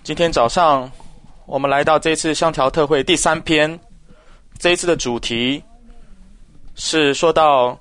今天早上我们来到这次香条特会第3篇，这一次的主题是说到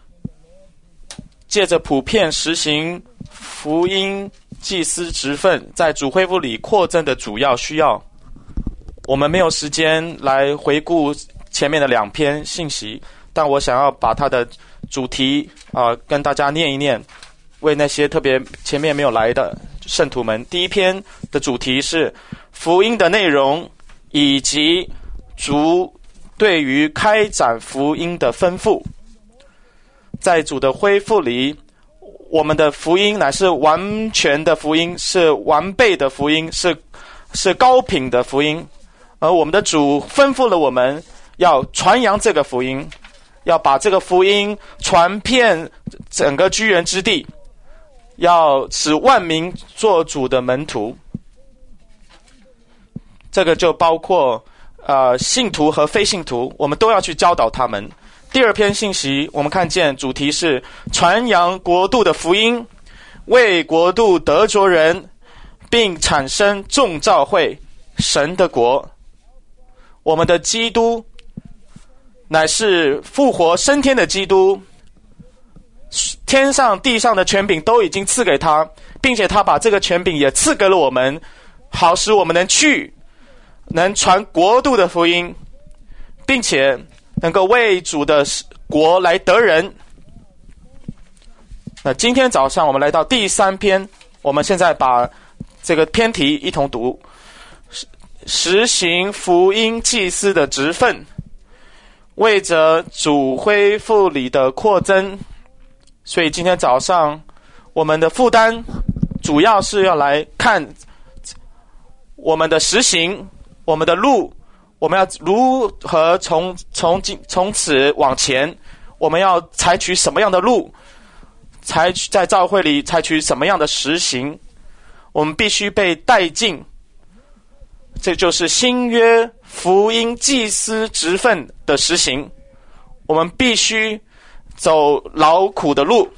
借着普遍实行福音祭司职分在主恢复里扩增的主要需要。我们没有时间来回顾前面的2篇信息，但我想要把它的主题跟大家念一念，为那些特别前面没有来的圣徒们。第1篇的主题是福音的内容以及主对于开展福音的吩咐。在主的恢复里，我们的福音乃是完全的福音，是完备的福音，是高品的福音。而我们的主吩咐了我们要传扬这个福音，要把这个福音传遍整个居人之地，要使万民做主的门徒。这个就包括信徒和非信徒，我们都要去教导他们。第2篇信息我们看见主题是传扬国度的福音，为国度得着人，并产生众召会，神的国。我们的基督乃是复活升天的基督，天上地上的权柄都已经赐给他，并且他把这个权柄也赐给了我们，好使我们能传国度的福音，并且能够为主的国来得人。那今天早上我们来到第3篇，我们现在把这个篇题一同读，实行福音祭司的职分，为着主恢复里的扩增。所以今天早上我们的负担主要是要来看我们的实行，我们的路，我们要如何从此往前，我们要采取什么样的路，在教会里采取什么样的实行，我们必须被带进。这就是新约福音祭司职分的实行，我们必须走劳苦的路。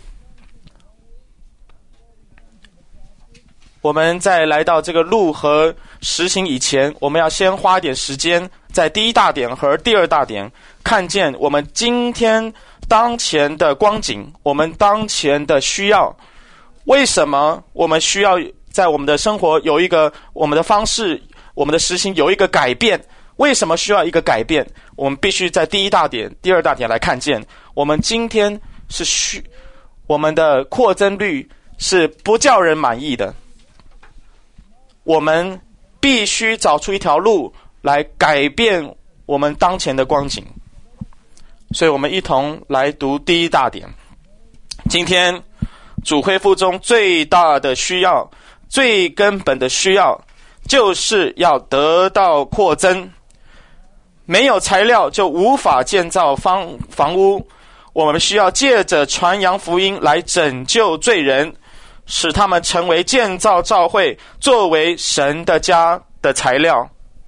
我们在来到这个路和实行以前，我们要先花一点时间在第1大点和第2大点看见我们今天当前的光景，我们当前的需要。为什么我们需要在我们的生活有一个我们的方式，我们的实行有一个改变？为什么需要一个改变？我们必须在第1大点第2大点来看见，我们今天我们的扩增率是不叫人满意的。我们必须找出一条路来改变我们当前的光景。所以我们一同来读第1大点。今天主恢复中最大的需要，最根本的需要，就是要得到扩增。没有材料就无法建造房屋，我们需要借着传扬福音来拯救罪人，使他们成为建造教会作为神的家的材料。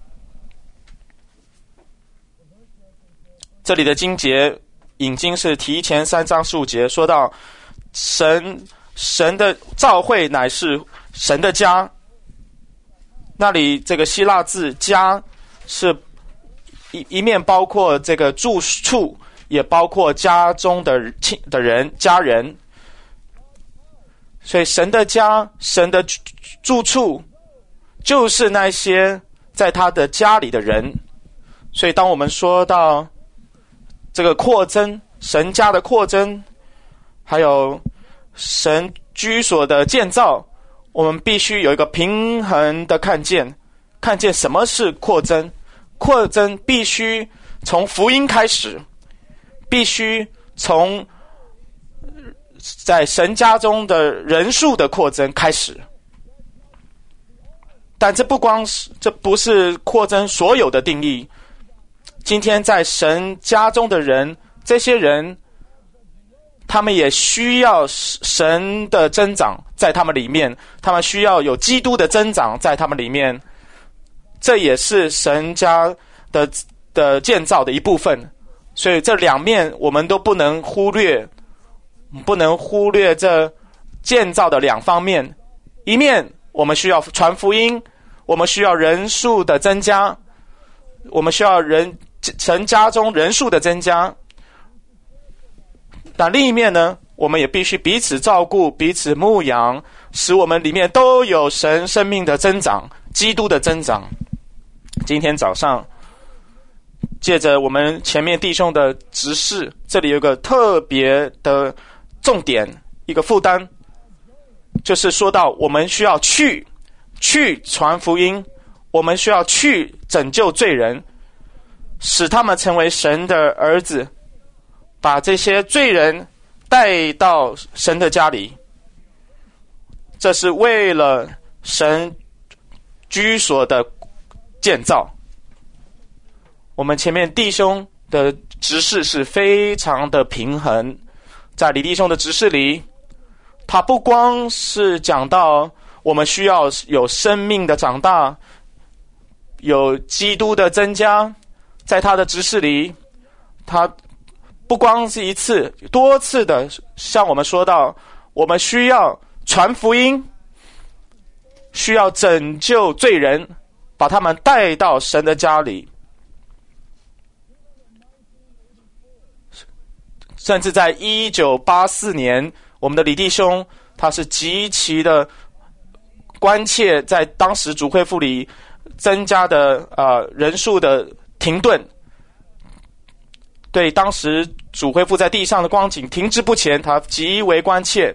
这里的经节引经是提前3章15节，说到神的教会乃是神的家。那里这个希腊字家是一面包括这个住处，也包括家中的人，家人。所以神的家，神的住处就是那些在他的家里的人。所以当我们说到这个扩增，神家的扩增，还有神居所的建造，我们必须有一个平衡的看见什么是扩增。扩增必须从福音开始，必须从在神家中的人数的扩增开始。但这不是扩增所有的定义。今天在神家中的人，这些人他们也需要神的增长在他们里面，他们需要有基督的增长在他们里面。这也是神家的建造的一部分。所以这2面我们都不能忽略这建造的2方面。一面我们需要传福音， 我们需要人数的增加，我们需要神家中人数的增加。但另一面呢，我们也必须彼此照顾，彼此牧养，使我们里面都有神生命的增长，基督的增长。今天早上借着我们前面弟兄的执事，这里有个特别的重点，一个负担，就是说到我们需要去传福音，我们需要去拯救罪人，使他们成为神的儿子，把这些罪人带到神的家里。这是为了神居所的建造。我们前面弟兄的执事是非常的平衡，在李弟兄的执事里，他不光是讲到我们需要有生命的长大，有基督的增加，在他的执事里，他不光是一次，多次的向我们说到，我们需要传福音，需要拯救罪人，把他们带到神的家里。甚至在1984年，我们的李弟兄他是极其的关切在当时主恢复里增加的人数的停顿，对当时主恢复在地上的光景停滞不前，他极为关切。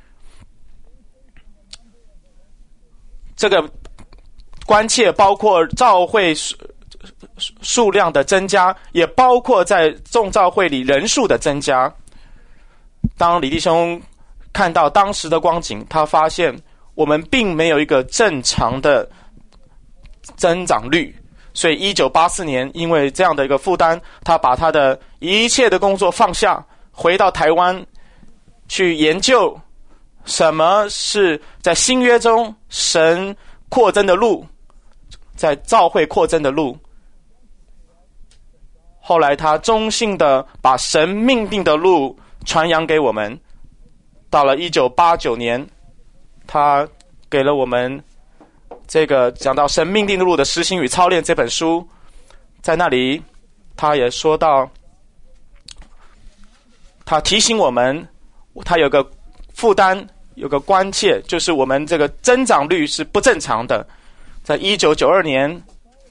这个关切包括召会数量的增加，也包括在众召会里人数的增加。当李弟兄看到当时的光景，他发现我们并没有一个正常的增长率，所以1984年因为这样的一个负担，他把他的一切的工作放下，回到台湾去研究什么是在新约中神扩增的路，在召会扩增的路。后来他忠信的把神命定的路传扬给我们。到了1989年，他给了我们这个讲到神命定的路的实行与操练这本书。在那里他也说到，他提醒我们，他有个负担，有个关切，就是我们这个增长率是不正常的。在1992年，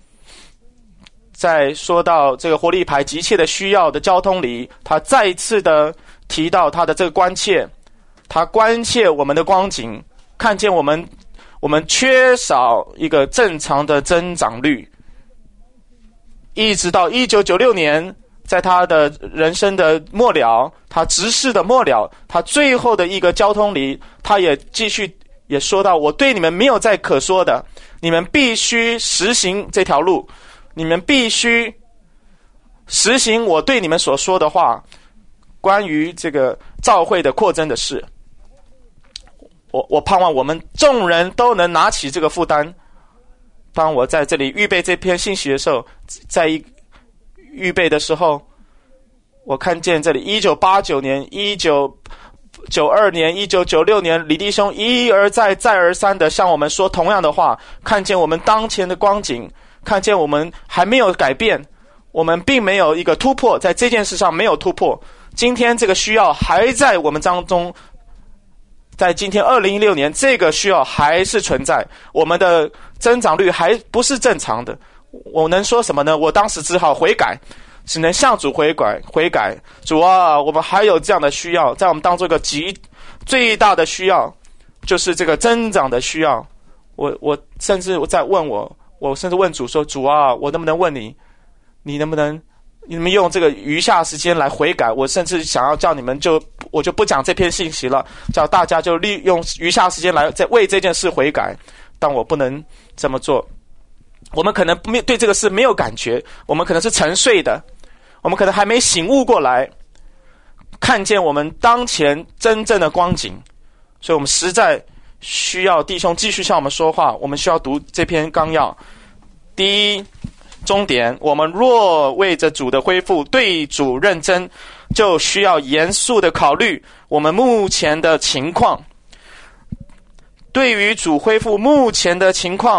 在说到这个活力牌急切的需要的交通里，他再一次的提到他的这个关切，他关切我们的光景，看见我们缺少一个正常的增长率。一直到1996年，在他的人生的末了，他执事的末了，他最后的一个交通里，他也继续也说到，我对你们没有再可说的，你们必须实行这条路，你们必须实行我对你们所说的话，关于这个召会的扩增的事。我盼望我们众人都能拿起这个负担。当我在这里预备这篇信息的时候，在预备的时候，我看见这里1989年、1992年、1996年，李弟兄一而再、再而三的向我们说同样的话，看见我们当前的光景，看见我们还没有改变，我们并没有一个突破，在这件事上没有突破。今天这个需要还在我们当中，在今天2016年，这个需要还是存在，我们的增长率还不是正常的。我能说什么呢？我当时只好悔改，只能向主悔改。主啊，我们还有这样的需要，在我们当中一个最大的需要，就是这个增长的需要。我甚至在问我甚至问主说，主啊，我能不能问你能不能用这个余下时间来悔改？我甚至想要叫你们我就不讲这篇信息了，叫大家就利用余下时间来再为这件事悔改。但我不能这么做。我们可能对这个事没有感觉，我们可能是沉睡的，我们可能还没醒悟过来，看见我们当前真正的光景。所以我们实在需要弟兄继续向我们说话，我们需要读这篇纲要。第一终点，我们若为着主的恢复对主认真，就需要严肃的考虑我们目前的情况。对于主恢复目前的情况，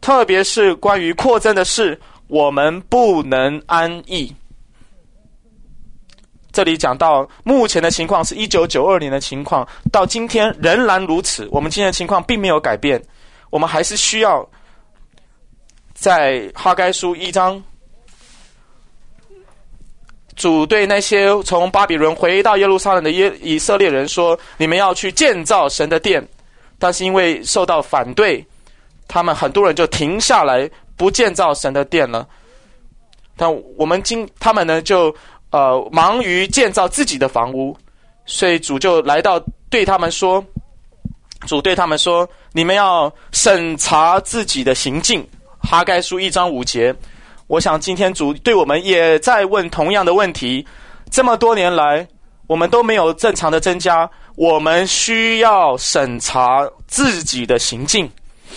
特别是关于扩增的事，我们不能安逸。这里讲到目前的情况是1992年的情况，到今天仍然如此。我们今天的情况并没有改变，我们还是需要在哈该书1章，主对那些从巴比伦回到耶路撒冷的以色列人说，你们要去建造神的殿。但是因为受到反对，他们很多人就停下来不建造神的殿了。但他们呢就忙于建造自己的房屋，所以主就来到对他们说，主对他们说，你们要审查自己的行径。哈该书1章5节。我想今天主对我们也在问同样的问题，这么多年来我们都没有正常的增加，我们需要审查自己的行径。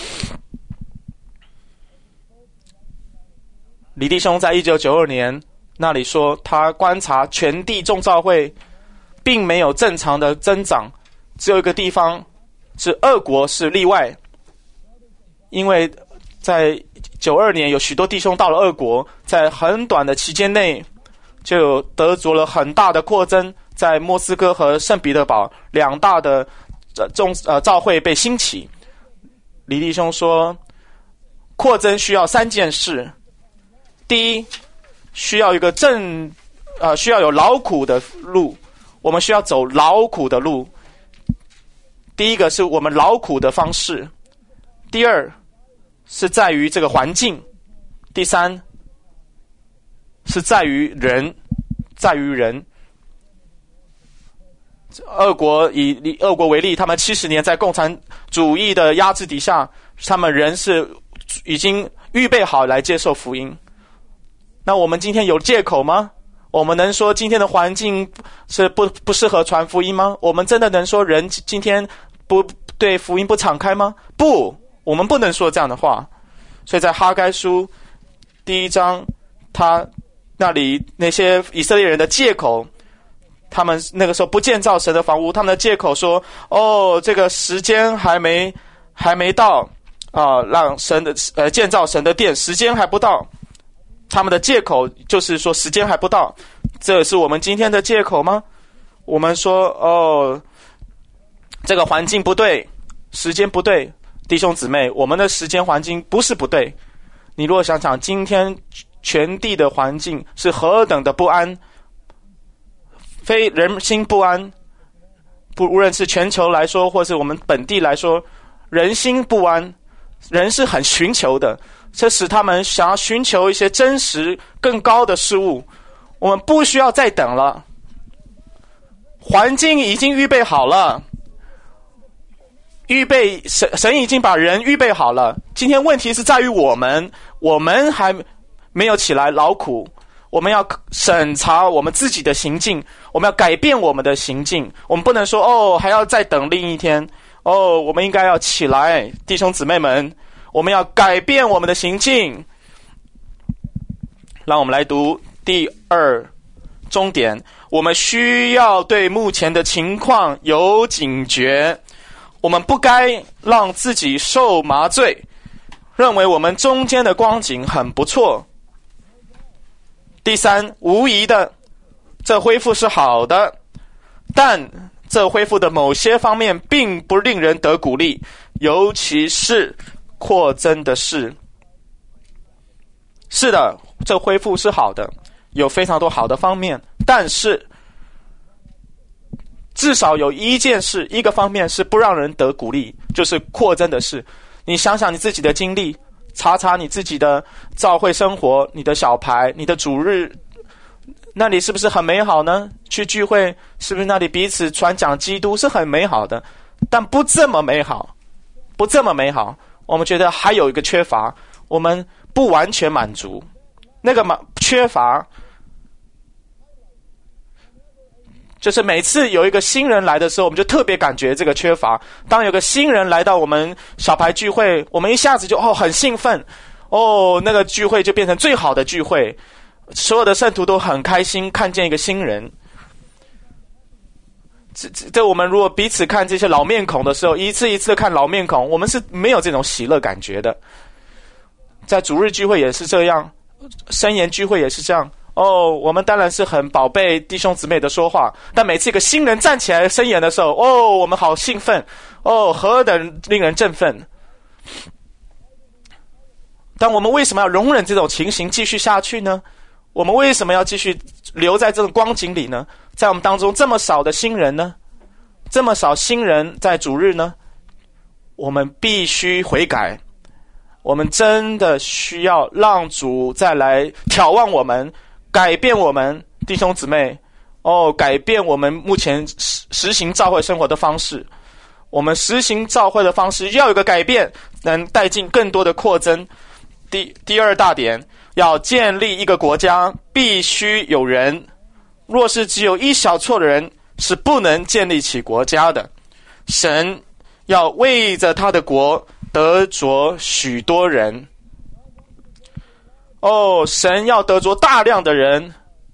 李弟兄在1992年那里说，他观察全地众召会并没有正常的增长，只有一个地方是俄国是例外，因为在92年有许多弟兄到了俄国，在很短的期间内就得着了很大的扩增，在莫斯科和圣彼得堡两大的召会被兴起。李弟兄说，扩增需要3件事。第一，需要一个需要有劳苦的路，我们需要走劳苦的路。第一个是我们劳苦的方式，第二是在于这个环境，第三是在于人，俄国以俄国为例，他们70年在共产主义的压制底下，他们人是已经预备好来接受福音。那我们今天有借口吗？我们能说今天的环境是不适合传福音吗？我们真的能说人今天不对福音不敞开吗？不，我们不能说这样的话。所以在哈该书1章，他那里那些以色列人的借口，他们那个时候不建造神的房屋，他们的借口说，这个时间还没到让神的建造神的殿，时间还不到。他们的借口就是说时间还不到，这是我们今天的借口吗？我们说这个环境不对，时间不对，弟兄姊妹，我们的时间环境不是不对。你如果想想今天全地的环境是何等的不安，非人心不安，无论是全球来说或是我们本地来说，人心不安，人是很寻求的，这使他们想要寻求一些真实更高的事物。我们不需要再等了，环境已经预备好了，神已经把人预备好了。今天问题是在于我们还没有起来劳苦，我们要审查我们自己的行径，我们要改变我们的行径。我们不能说还要再等另一天，我们应该要起来，弟兄姊妹们，我们要改变我们的行径。让我们来读第2重点，我们需要对目前的情况有警觉，我们不该让自己受麻醉，认为我们中间的光景很不错。第3，无疑的，这恢复是好的，但这恢复的某些方面并不令人得鼓励，尤其是扩增的事。是的，这恢复是好的，有非常多好的方面，但是至少有一个方面是不让人得鼓励，就是扩增的事。你想想你自己的经历，查查你自己的教会生活，你的小牌，你的主日，那里是不是很美好呢？去聚会，是不是那里彼此传讲基督是很美好的？但不这么美好，我们觉得还有一个缺乏，我们不完全满足。那个缺乏就是每次有一个新人来的时候，我们就特别感觉这个缺乏。当有个新人来到我们小牌聚会，我们一下子就很兴奋，那个聚会就变成最好的聚会，所有的圣徒都很开心看见一个新人。这我们如果彼此看这些老面孔的时候，一次一次看老面孔，我们是没有这种喜乐感觉的。 在主日聚会也是这样，申言聚会也是这样。我们当然是很宝贝弟兄姊妹的说话，但每次一个新人站起来申言的时候，我们好兴奋，何等令人振奋。但我们为什么要容忍这种情形继续下去呢？我们为什么要继续留在这种光景里呢？在我们当中这么少的新人呢？这么少新人在主日呢？我们必须悔改，我们真的需要让主再来眺望我们，改变我们弟兄姊妹，改变我们目前实行教会生活的方式。我们实行教会的方式要有个改变，能带进更多的扩增。第二大点，要建立一个国家，必须有人。若是只有一小撮的人，是不能建立起国家的。神要为着他的国得着许多人。神要得着大量的人。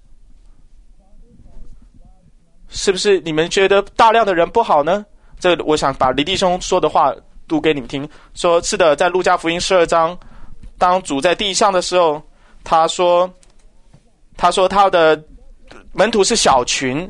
是不是你们觉得大量的人不好呢？这我想把李弟兄说的话读给你们听。说是的，在路加福音12章，当主在地上的时候，他说他的门徒是小群，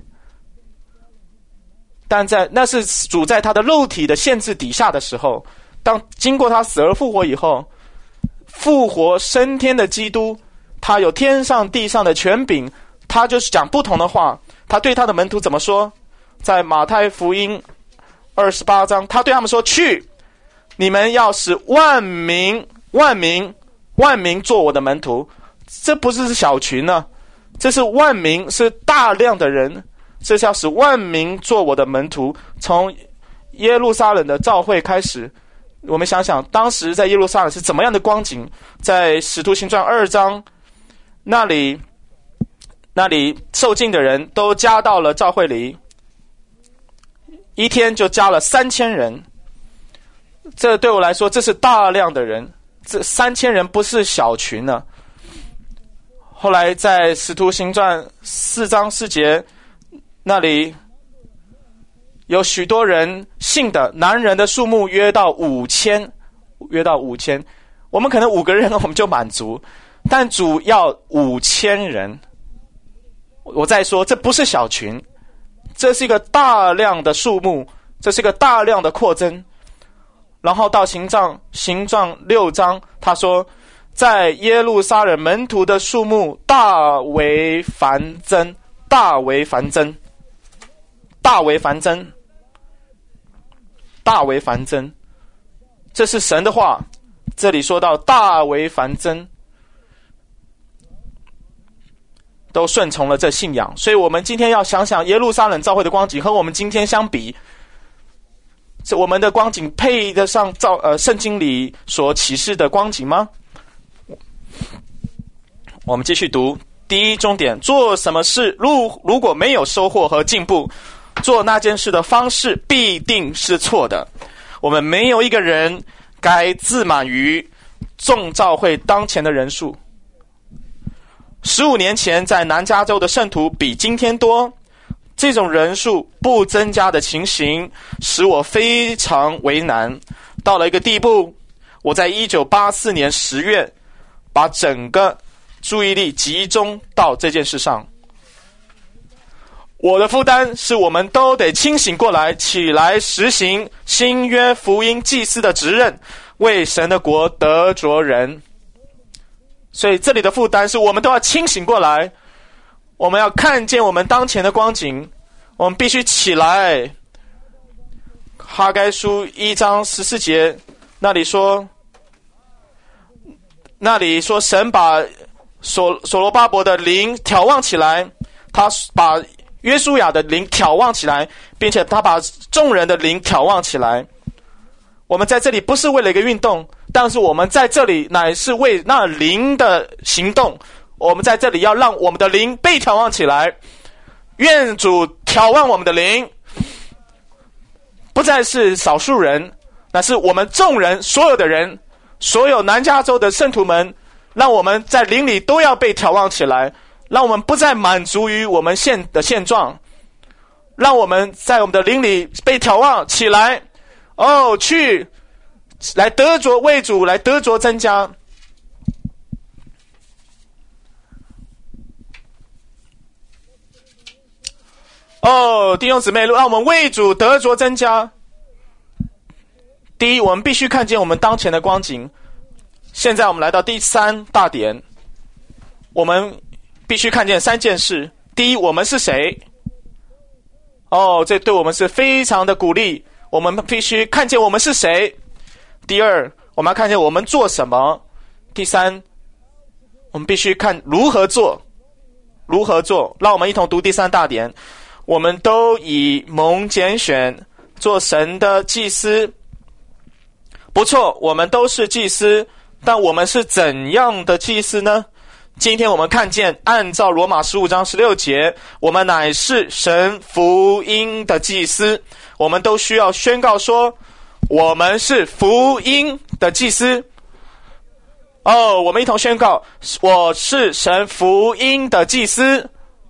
但那是主在他的肉体的限制底下的时候，当经过他死而复活以后，复活升天的基督，他有天上地上的权柄，他就是讲不同的话。他对他的门徒怎么说？在马太福音28章，他对他们说：去，你们要使万民做我的门徒。这不是小群呢，这是万民，是大量的人，这是要使万民做我的门徒。从耶路撒冷的召会开始，我们想想当时在耶路撒冷是怎么样的光景。在使徒行传2章，那里受浸的人都加到了召会里，一天就加了3000人。这对我来说，这是大量的人，这3000人不是小群呢。后来在使徒行传4章4节，那里有许多人信的，男人的数目约到5000。我们可能5个人我们就满足，但主要5000人。我再说，这不是小群，这是一个大量的数目，这是一个大量的扩增。然后到行状6章，他说在耶路撒冷门徒的数目大为繁增。这是神的话，这里说到大为繁增，都顺从了这信仰。所以我们今天要想想耶路撒冷教会的光景和我们今天相比，我们的光景配得上圣经里所启示的光景吗？我们继续读。第一重点，做什么事如果没有收获和进步，做那件事的方式必定是错的。我们没有一个人该自满于众教会当前的人数。15年前在南加州的圣徒比今天多，这种人数不增加的情形使我非常为难。到了一个地步，我在1984年10月把整个注意力集中到这件事上。我的负担是我们都得清醒过来，起来实行新约福音祭司的职任，为神的国得着人。所以这里的负担是我们都要清醒过来，我们要看见我们当前的光景，我们必须起来。哈该书1章14节那里说神把所罗巴伯的灵眺望起来，他把约书亚的灵眺望起来，并且他把众人的灵眺望起来。我们在这里不是为了一个运动，但是我们在这里乃是为那灵的行动。我们在这里要让我们的灵被眺望起来，愿主眺望我们的灵，不再是少数人，乃是我们众人，所有的人，所有南加州的圣徒们，让我们在灵里都要被眺望起来，让我们不再满足于我们现状，让我们在我们的灵里被眺望起来。去来得着为主来得着增加。 弟兄姊妹，让我们为主得着增加。第一，我们必须看见我们当前的光景。现在我们来到第3大点，我们必须看见3件事。第一，我们是谁？这对我们是非常的鼓励。我们必须看见我们是谁。第二，我们要看见我们做什么。第三，我们必须看如何做。让我们一同读第3大点。我们都以蒙拣选做神的祭司。不错，我们都是祭司，但我们是怎样的祭司呢？今天我们看见，按照罗马15章16节，我们乃是神福音的祭司。我们都需要宣告说，我们是福音的祭司。我们一同宣告，我是神福音的祭司。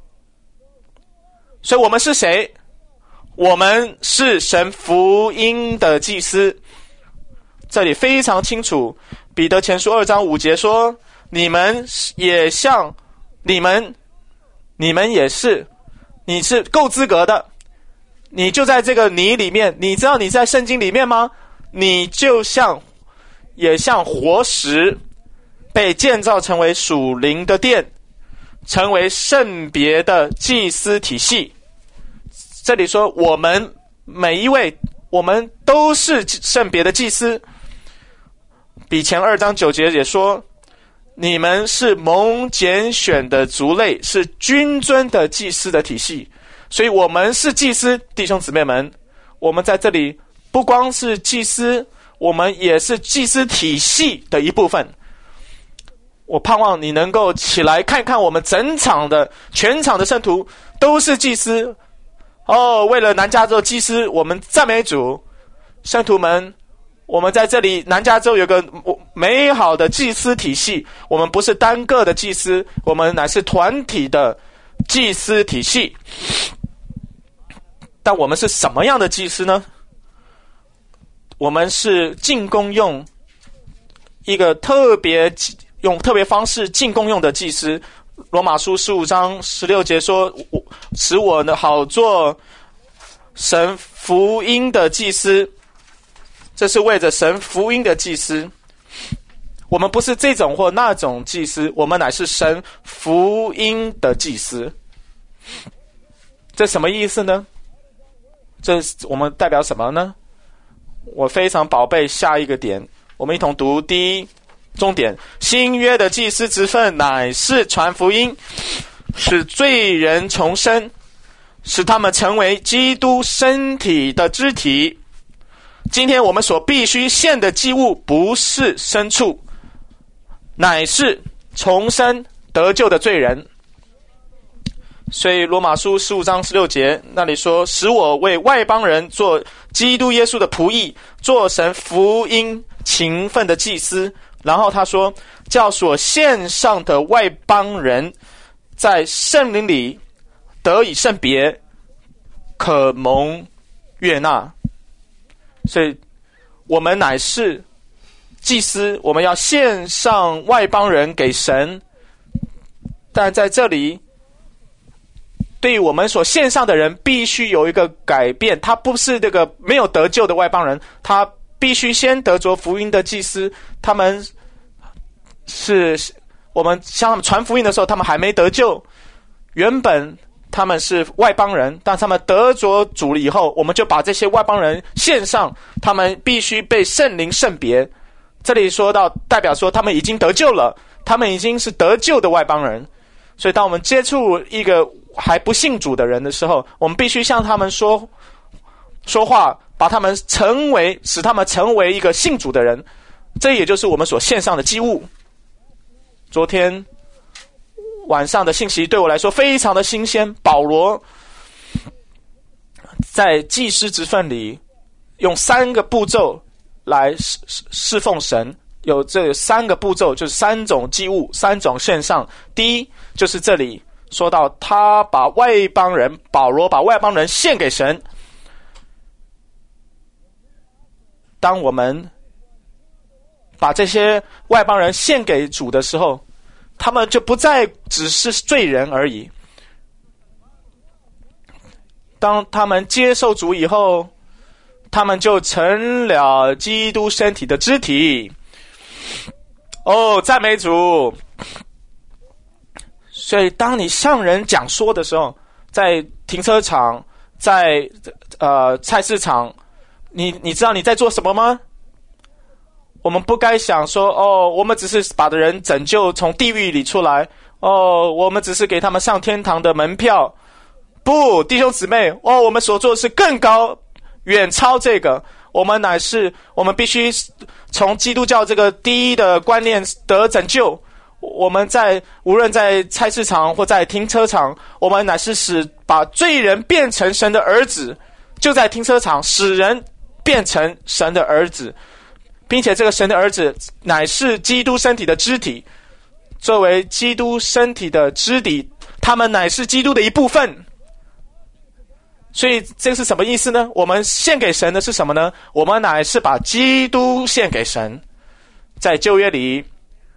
所以我们是谁？我们是神福音的祭司。这里非常清楚，彼得前书2章5节说，你们也像你们也是，你是够资格的，你就在这个你里面。你知道你在圣经里面吗？你也像活石，被建造成为属灵的殿，成为圣别的祭司体系。这里说我们每一位，我们都是圣别的祭司。比前2章9节也说，你们是蒙拣选的族类，是君尊的祭司的体系。所以我们是祭司，弟兄姊妹们，我们在这里不光是祭司，我们也是祭司体系的一部分。我盼望你能够起来看看，我们全场的圣徒都是祭司。为了南加州祭司，我们赞美主。圣徒们，我们在这里南加州有个美好的祭司体系，我们不是单个的祭司，我们乃是团体的祭司体系。但我们是什么样的祭司呢？我们是进贡用一个特别方式进贡用的祭司。罗马书15章16节说，使我呢好做神福音的祭司。这是为着神福音的祭司。我们不是这种或那种祭司，我们乃是神福音的祭司。这什么意思呢？这我们代表什么呢？我非常宝贝下一个点，我们一同读第一重点。新约的祭司职分乃是传福音，使罪人重生，使他们成为基督身体的肢体。今天我们所必须献的祭物不是牲畜，乃是重生得救的罪人。所以罗马书15章16节那里说，使我为外邦人做基督耶稣的仆役，做神福音勤奋的祭司。然后他说，叫所献上的外邦人在圣灵里得以圣别，可蒙悦纳。所以我们乃是祭司，我们要献上外邦人给神。但在这里，对于我们所献上的人必须有一个改变，他不是这个没有得救的外邦人，他必须先得着福音的祭司。他们是我们向他们传福音的时候，他们还没得救，原本他们是外邦人，但他们得着主了以后，我们就把这些外邦人献上，他们必须被圣灵圣别。这里说到代表说他们已经得救了，他们已经是得救的外邦人。所以当我们接触一个还不信主的人的时候，我们必须向他们说话，把他们使他们成为一个信主的人。这也就是我们所献上的祭物。昨天晚上的信息对我来说非常的新鲜。保罗在祭司职分里用3个步骤来侍奉神，有这3个步骤，就是3种祭物，3种献上。第一就是这里说到他把保罗把外邦人献给神。当我们把这些外邦人献给主的时候，他们就不再只是罪人而已。 当他们接受主以后，他们就成了基督身体的肢体。哦，赞美主！所以当你向人讲说的时候，在停车场，在菜市场，你知道你在做什么吗？我们不该想说，我们只是把的人拯救从地狱里出来，我们只是给他们上天堂的门票。不，弟兄姊妹，我们所做的是更高，远超这个。我们必须从基督教这个第一的观念得拯救。我们无论在菜市场或在停车场，我们乃是把罪人变成神的儿子，就在停车场使人变成神的儿子，并且这个神的儿子乃是基督身体的肢体。作为基督身体的肢体，他们乃是基督的一部分。所以这个是什么意思呢？我们献给神的是什么呢？我们乃是把基督献给神。在旧约里，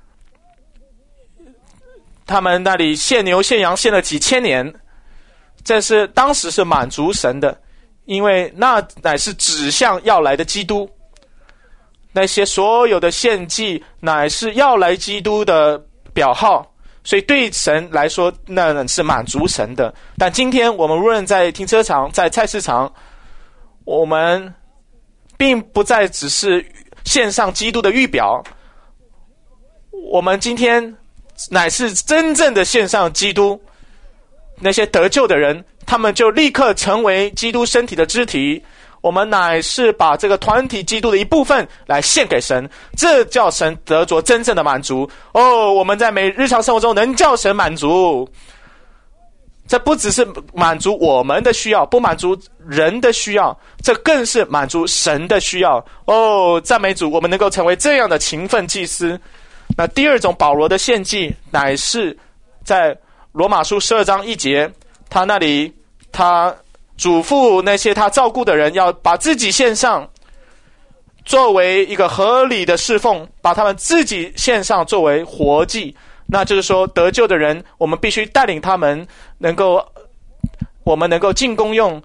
他们那里献牛献羊献了几千年，当时是满足神的，因为那乃是指向要来的基督。那些所有的献祭乃是要来基督的表号，所以对神来说那是满足神的。但今天我们无论在停车场在菜市场，我们并不再只是献上基督的预表，我们今天乃是真正的献上基督。那些得救的人，他们就立刻成为基督身体的肢体。我们乃是把这个团体基督的一部分来献给神，这叫神得着真正的满足。我们在日常生活中能叫神满足，这不只是满足我们的需要，不满足人的需要，这更是满足神的需要。赞美主，我们能够成为这样的勤奋祭司。那第二种保罗的献祭，乃是在罗马书12章1节，他嘱咐那些他照顾的人要把自己献上，作为一个合理的侍奉，把他们自己献上作为活祭。那就是说，得救的人，我们必须带领他们我们能够尽功用。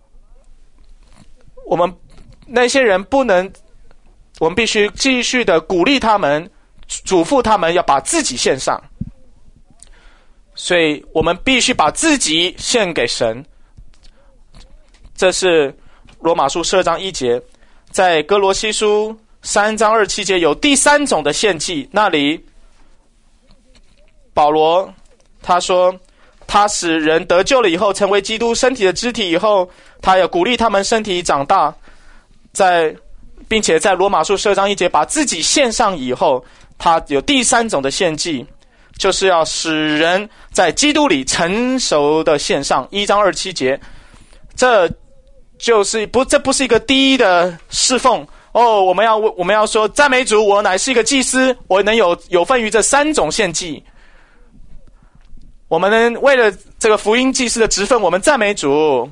那些人我们必须继续的鼓励他们，嘱咐他们要把自己献上。所以我们必须把自己献给神。这是罗马书12章1节。在哥罗西书3章27节有第三种的献祭，那里保罗他说，他使人得救了以后，成为基督身体的肢体以后，他要鼓励他们身体长大，并且在罗马书12章1节把自己献上以后，他有第三种的献祭，就是要使人在基督里成熟的献上。1章27节，这不是一个第一的侍奉。我们要说，赞美主，我乃是一个祭司，我能有份于这三种献祭。我们能为了这个福音祭司的职分，我们赞美主。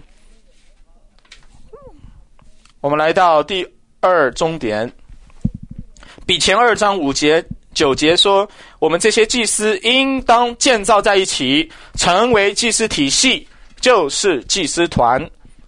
我们来到第二终点，比前2章5节9节说，我们这些祭司应当建造在一起，成为祭司体系，就是祭司团。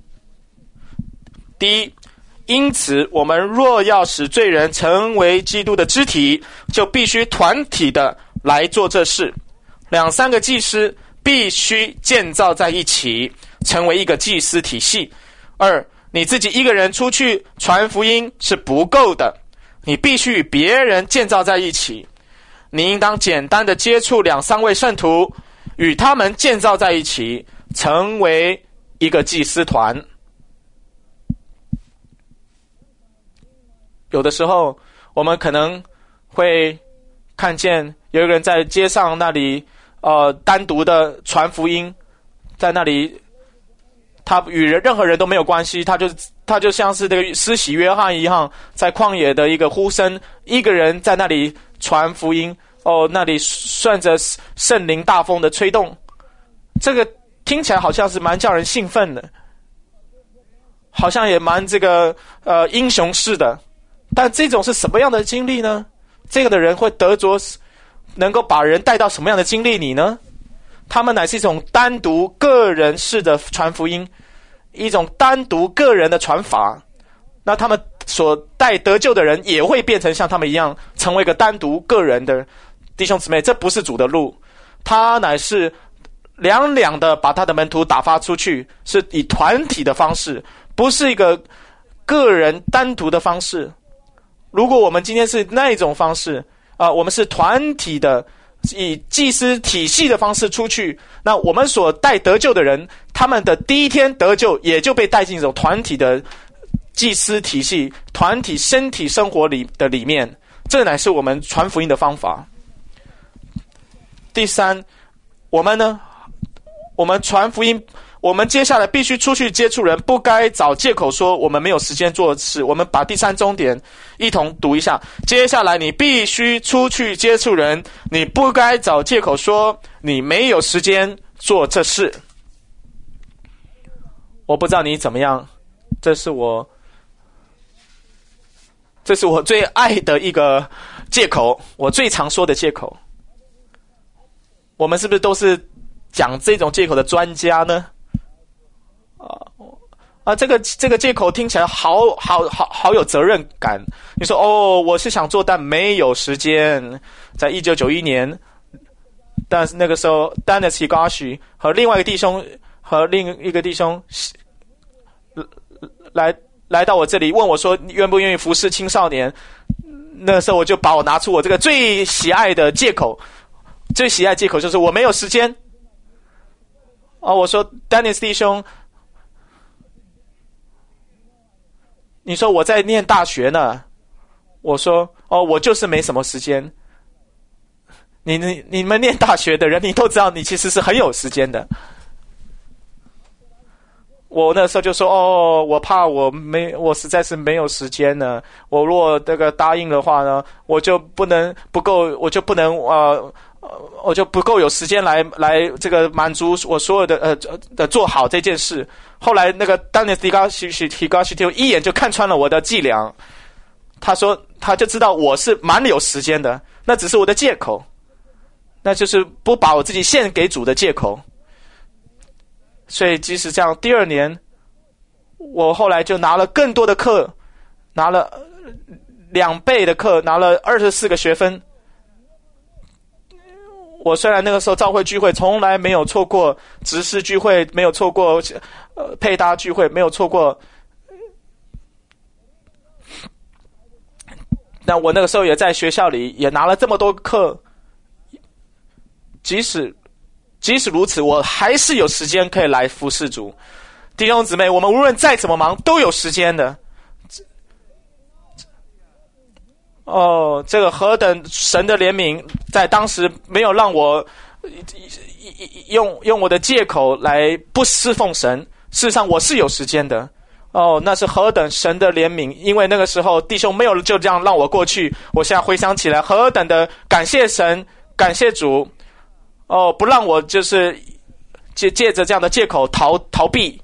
第一，因此我们若要使罪人成为基督的肢体，就必须团体的来做这事。2-3个祭司必须建造在一起，成为一个祭司体系。2，你自己一个人出去传福音是不够的，你必须与别人建造在一起。你应当简单的接触2-3位圣徒，与他们建造在一起，成为一个祭司团。有的时候我们可能会看见有一个人在街上那里单独的传福音，在那里他与任何人都没有关系，他就像是这个施洗约翰一样，在旷野的一个呼声，一个人在那里传福音，那里顺着圣灵大风的吹动，这个听起来好像是蛮叫人兴奋的，好像也蛮英雄式的。但这种是什么样的经历呢？这个的人会得着能够把人带到什么样的经历里呢？他们乃是一种单独个人式的传福音， 一种单独个人的传法，那他们所带得救的人也会变成像他们一样，成为一个单独个人的弟兄姊妹。这不是主的路，他乃是两两的把他的门徒打发出去，是以团体的方式，不是一个个人单独的方式。如果我们今天是那一种方式我们是团体的，以祭司体系的方式出去，那我们所带得救的人，他们的第一天得救也就被带进一种团体的祭司体系、团体身体生活里面，这乃是我们传福音的方法。第三，我们呢，我们传福音，我们接下来必须出去接触人，不该找借口说我们没有时间做事。我们把第三重点一同读一下。接下来你必须出去接触人，你不该找借口说你没有时间做这事。我不知道你怎么样，这是我最爱的一个借口，我最常说的借口。我们是不是都是讲这种借口的专家呢？这个借口听起来好有责任感。你说我是想做，但没有时间。在1991年，但是那个时候 Dennis Higashi 和另外一个弟兄来到我这里，问我说愿不愿意服侍青少年。那时候我就把我拿出我这个最喜爱的借口，就是我没有时间。我说 Dennis 弟兄，你说我在念大学呢，我说我就是没什么时间。你们念大学的人，你都知道你其实是很有时间的。我那时候就说我怕我实在是没有时间呢。我如果这个答应的话呢，我就不够有时间来这个满足我所有的做好这件事。后来那个Dennis Higashi一眼就看穿了我的伎俩，他说他就知道我是蛮有时间的，那只是我的借口，那就是不把我自己献给主的借口。所以即使这样，第二年我后来就拿了更多的课，拿了2倍的课，拿了24个学分。我虽然那个时候教会聚会从来没有错过，执事聚会没有错过，配搭聚会没有错过，那我那个时候也在学校里也拿了这么多课，即使如此，我还是有时间可以来服侍主。弟兄姊妹，我们无论再怎么忙都有时间的。这个何等神的怜悯，在当时没有让我用我的借口来不侍奉神。事实上我是有时间的。那是何等神的怜悯，因为那个时候弟兄没有就这样让我过去。我现在回想起来，何等的感谢神，感谢主。不让我就是借着这样的借口逃避。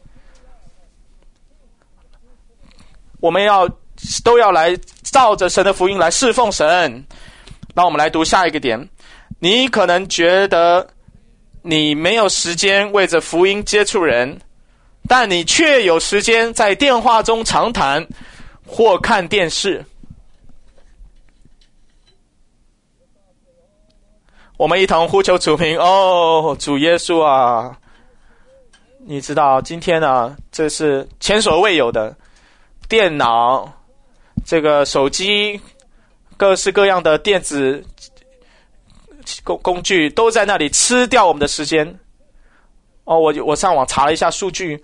我们都要来照着神的福音来侍奉神。那我们来读下一个点。你可能觉得你没有时间为着福音接触人，但你却有时间在电话中长谈或看电视。我们一同呼求主名。主耶稣啊，你知道今天啊，这是前所未有的，电脑、这个手机、各式各样的电子工具都在那里吃掉我们的时间。我上网查了一下数据，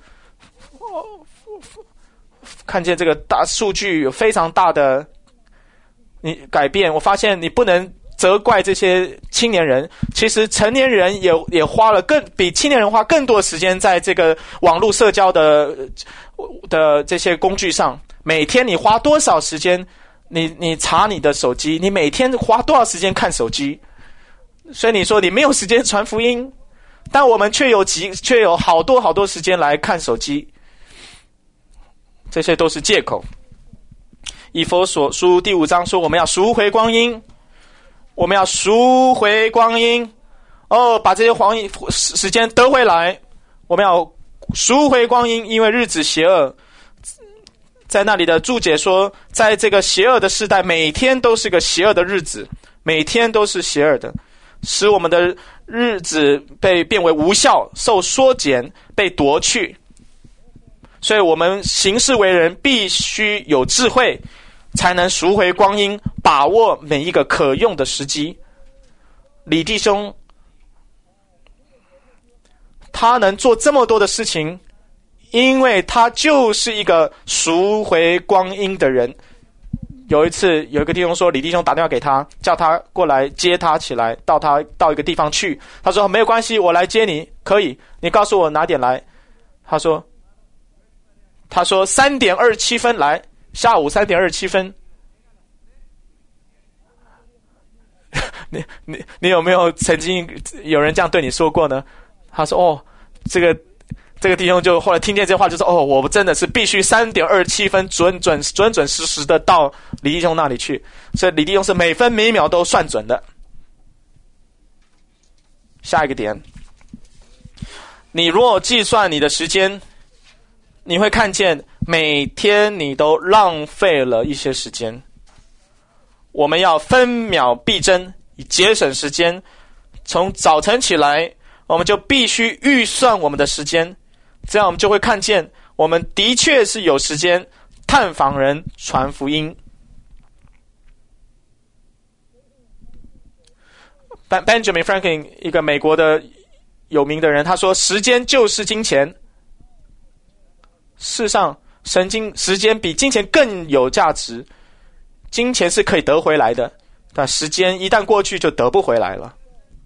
看见这个大数据有非常大的改变。我发现你不能责怪这些青年人，其实成年人也花了比青年人花更多的时间在这个网络社交的这些工具上。每天你花多少时间？你查你的手机，你每天花多少时间看手机？所以你说你没有时间传福音，但我们却有好多时间来看手机。这些都是借口。以弗所书第5章说，我们要赎回光阴。我们要赎回光阴，把这些时间得回来。我们要赎回光阴，因为日子邪恶。在那里的注解说，在这个邪恶的时代，每天都是个邪恶的日子，每天都是邪恶的，使我们的日子被变为无效，受缩减，被夺去。所以我们行事为人必须有智慧，才能赎回光阴，把握每一个可用的时机。李弟兄他能做这么多的事情，因为他就是一个赎回光阴的人。有一次有一个弟兄说，李弟兄打电话给他，叫他过来接他起来，到一个地方去。他说没有关系，我来接你，可以，你告诉我哪点来。他说3点27分来，下午3点27分。你有没有曾经有人这样对你说过呢？他说这个弟兄就后来听见这话就说，我真的是必须3点27分准时的到李弟兄那里去。所以李弟兄是每分每秒都算准的。下一个点，你若计算你的时间，你会看见每天你都浪费了一些时间。我们要分秒必争，以节省时间。从早晨起来，我们就必须预算我们的时间，这样我们就会看见我们的确是有时间探访人、传福音。Benjamin Franklin 一个美国的有名的人，他说时间就是金钱。事实上时间比金钱更有价值。金钱是可以得回来的，但时间一旦过去就得不回来了。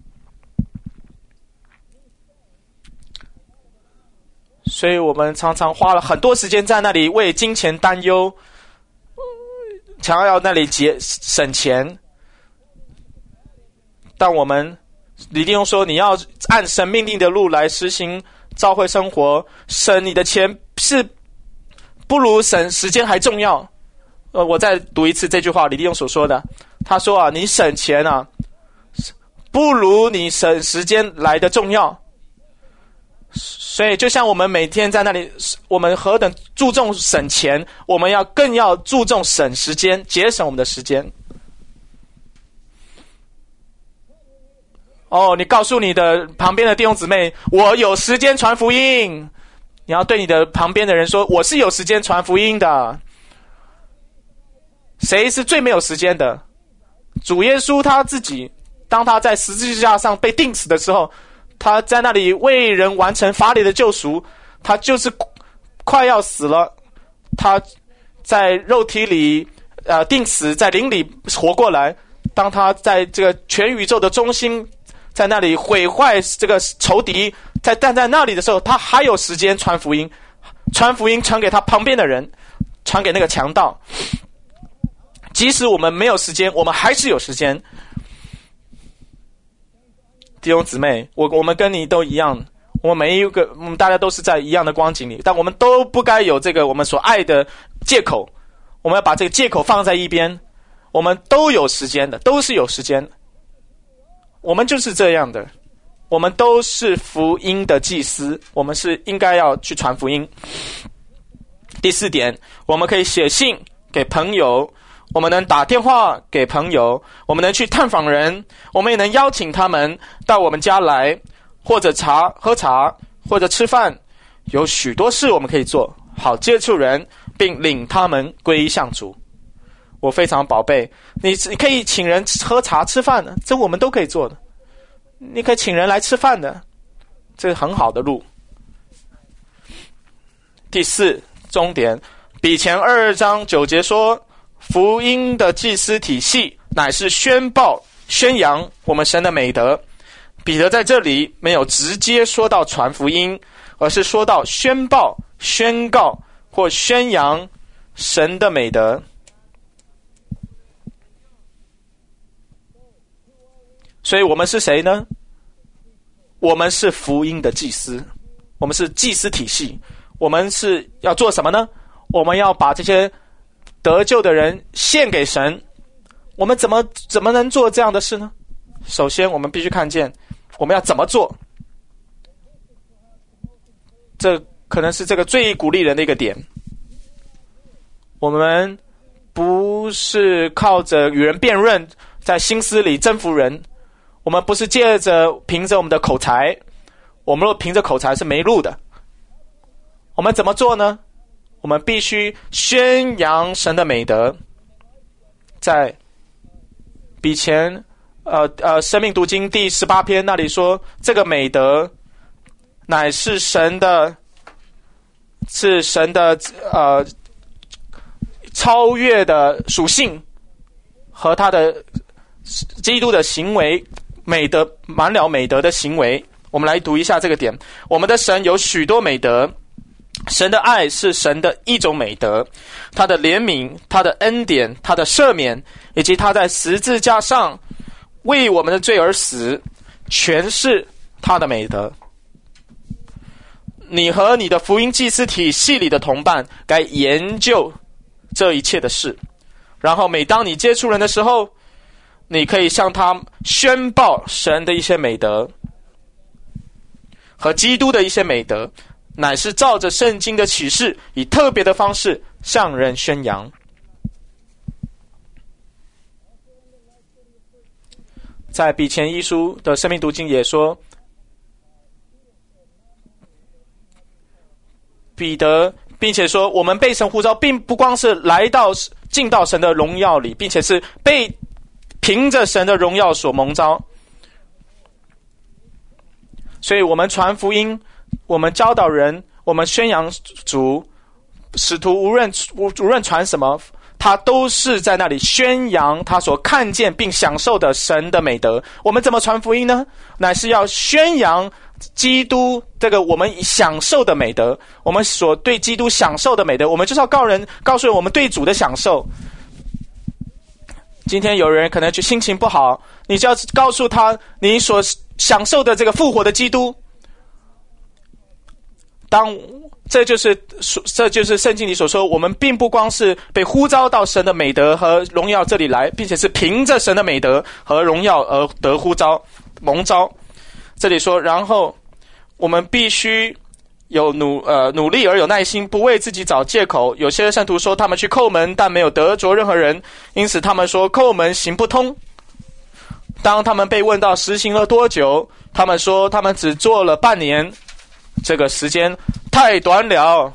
所以我们常常花了很多时间在那里为金钱担忧，想要那里省钱。但我们李弟兄说，你要按神命令的路来实行教会生活，省你的钱是不如省时间还重要。我再读一次这句话，李弟兄所说的，他说你省钱不如你省时间来的重要。所以就像我们每天在那里，我们何等注重省钱，我们更要注重省时间，节省我们的时间。你告诉你的旁边的弟兄姊妹，我有时间传福音。你要对你的旁边的人说，我是有时间传福音的。谁是最没有时间的？主耶稣他自己，当他在十字架上被钉死的时候，他在那里为人完成法理的救赎，他就是快要死了，他在肉体里钉死，在灵里活过来。当他在这个全宇宙的中心，在那里毁坏这个仇敌，站在那里的时候，他还有时间传福音，传给他旁边的人，传给那个强盗。即使我们没有时间，我们还是有时间。弟兄姊妹，我们跟你都一样，我们大家都是在一样的光景里，但我们都不该有这个我们所爱的借口，我们要把这个借口放在一边。我们都有时间的，都是有时间，我们就是这样的，我们都是福音的祭司，我们是应该要去传福音。第4点，我们可以写信给朋友，我们能打电话给朋友，我们能去探访人，我们也能邀请他们到我们家来，或者喝茶，或者吃饭。有许多事我们可以做，好接触人，并领他们归向主。我非常宝贝，你可以请人喝茶吃饭的，这我们都可以做的。你可以请人来吃饭的，这是很好的路。第4，终点，彼前2章9节说，福音的祭司体系乃是宣报宣扬我们神的美德。彼得在这里没有直接说到传福音，而是说到宣报、宣告或宣扬神的美德。所以我们是谁呢？我们是福音的祭司，我们是祭司体系。我们是要做什么呢？我们要把这些得救的人献给神。我们怎么能做这样的事呢？首先我们必须看见我们要怎么做。这可能是这个最鼓励人的一个点。我们不是靠着与人辩论，在心思里征服人，我们不是凭着我们的口才，我们若凭着口才是没路的。我们怎么做呢？我们必须宣扬神的美德。在比前生命读经第18篇那里说，这个美德乃是神的超越的属性和他的基督的行为，美德满了美德的行为。我们来读一下这个点。我们的神有许多美德，神的爱是神的一种美德，他的怜悯，他的恩典，他的赦免，以及他在十字架上为我们的罪而死，全是他的美德。你和你的福音祭司体系里的同伴该研究这一切的事，然后每当你接触人的时候，你可以向他宣报神的一些美德和基督的一些美德，乃是照着圣经的启示，以特别的方式向人宣扬。在比前一书的生命读经也说，彼得并且说，我们被神呼召并不光是进到神的荣耀里，并且是凭着神的荣耀所蒙召。所以我们传福音，我们教导人，我们宣扬主，使徒无论传什么，他都是在那里宣扬他所看见并享受的神的美德。我们怎么传福音呢？乃是要宣扬基督这个我们享受的美德，我们所对基督享受的美德，我们就是要告诉人我们对主的享受。今天有人可能就心情不好，你就要告诉他你所享受的这个复活的基督。这就是圣经里所说，我们并不光是被呼召到神的美德和荣耀这里来，并且是凭着神的美德和荣耀而得蒙召。这里说，然后我们必须有努力而有耐心，不为自己找借口。有些圣徒说他们去叩门，但没有得着任何人，因此他们说叩门行不通。当他们被问到实行了多久，他们说他们只做了半年，这个时间太短了，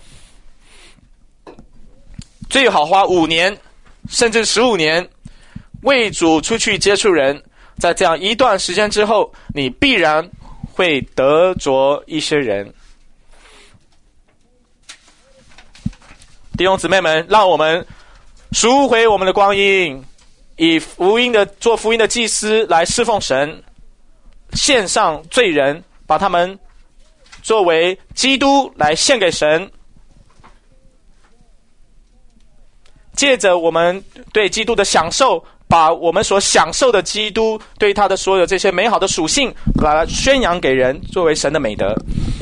最好花5年甚至15年为主出去接触人。在这样一段时间之后，你必然会得着一些人。弟兄姊妹们，让我们赎回我们的光阴，以做福音的祭司来侍奉神，献上罪人，把他们作为基督来献给神。借着我们对基督的享受，把我们所享受的基督对他的所有这些美好的属性把它宣扬给人，作为神的美德。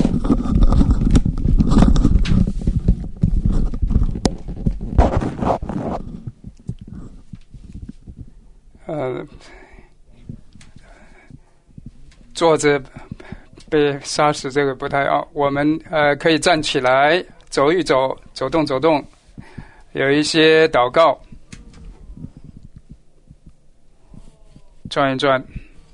坐着被杀死这个不太好，我们可以站起来走一走，走动，有一些祷告，转一转。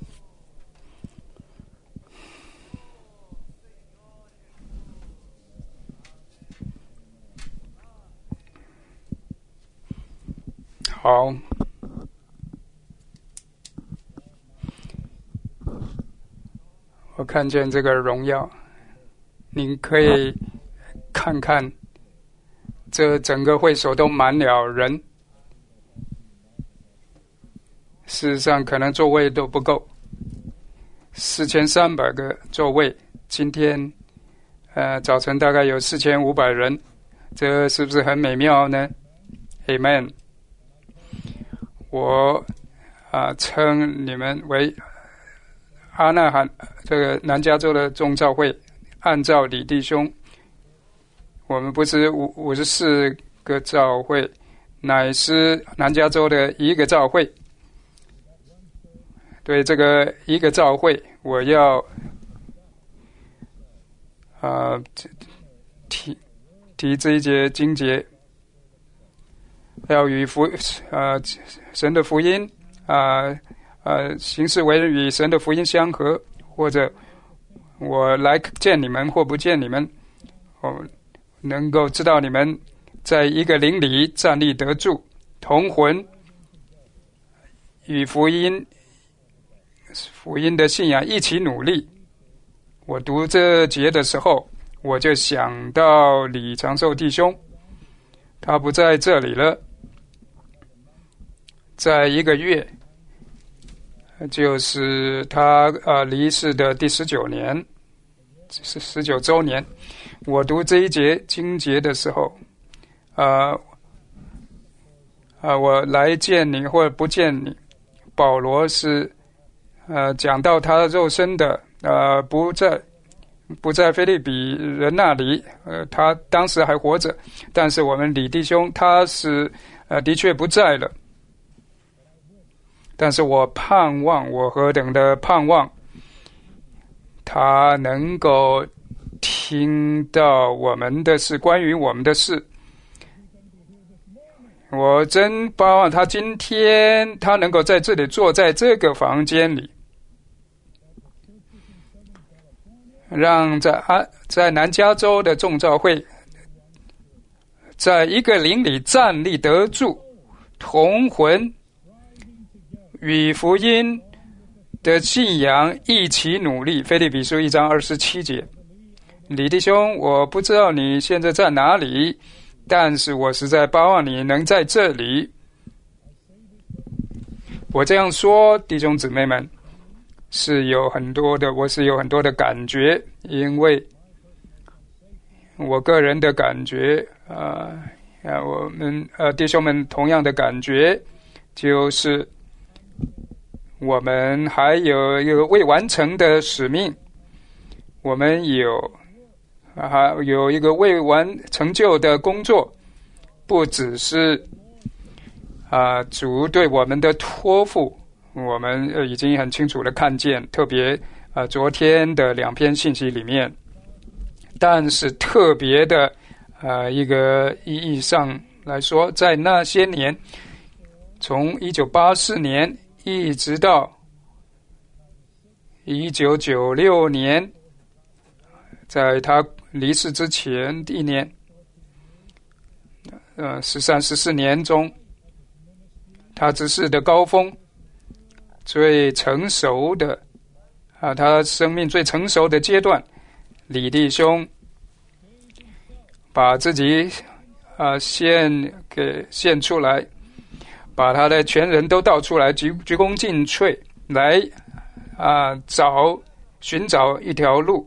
好，我看见这个荣耀，您可以看看，这整个会所都满了人，事实上可能座位都不够，4300个座位，今天早晨大概有4500人，这是不是很美妙呢？ Amen。 我称你们为阿那罕这个南加州的众召会，按照李弟兄，我们不是54个召会，乃是南加州的一个召会。对这个一个召会，我要提这一节经节，要与神的福音行事为人与神的福音相合，或者我来见你们或不见你们，我能够知道你们在一个灵里站立得住，同魂与福音的信仰一起努力。我读这节的时候，我就想到李长寿弟兄，他不在这里了，在1个月，就是他离世的第19年，19周年。我读这一节经节的时候，我来见你或者不见你，保罗是讲到他肉身的不在腓立比人那里，他当时还活着，但是我们李弟兄他是的确不在了。但是我盼望，我何等的盼望，他能够听到我们的事，关于我们的事。我真盼望他今天他能够在这里坐在这个房间里，让在南加州的众召会，在一个灵里站立得住，同魂与福音的信仰一起努力。腓立比书1章27节。李弟兄，我不知道你现在在哪里，但是我实在盼望你能在这里。我这样说，弟兄姊妹们，我是有很多的感觉，因为我个人的感觉我们弟兄们同样的感觉，就是我们还有一个未完成的使命，我们有一个未完成就的工作，不只是主对我们的托付，我们已经很清楚的看见，特别昨天的2篇信息里面，但是特别的一个意义上来说，在那些年，从1984年一直到1996年，在他离世之前1年，13、14年中，他执事的高峰，最成熟的他生命最成熟的阶段，李弟兄把自己献出来，把他的全人都倒出来，鞠躬尽瘁，来寻找一条路，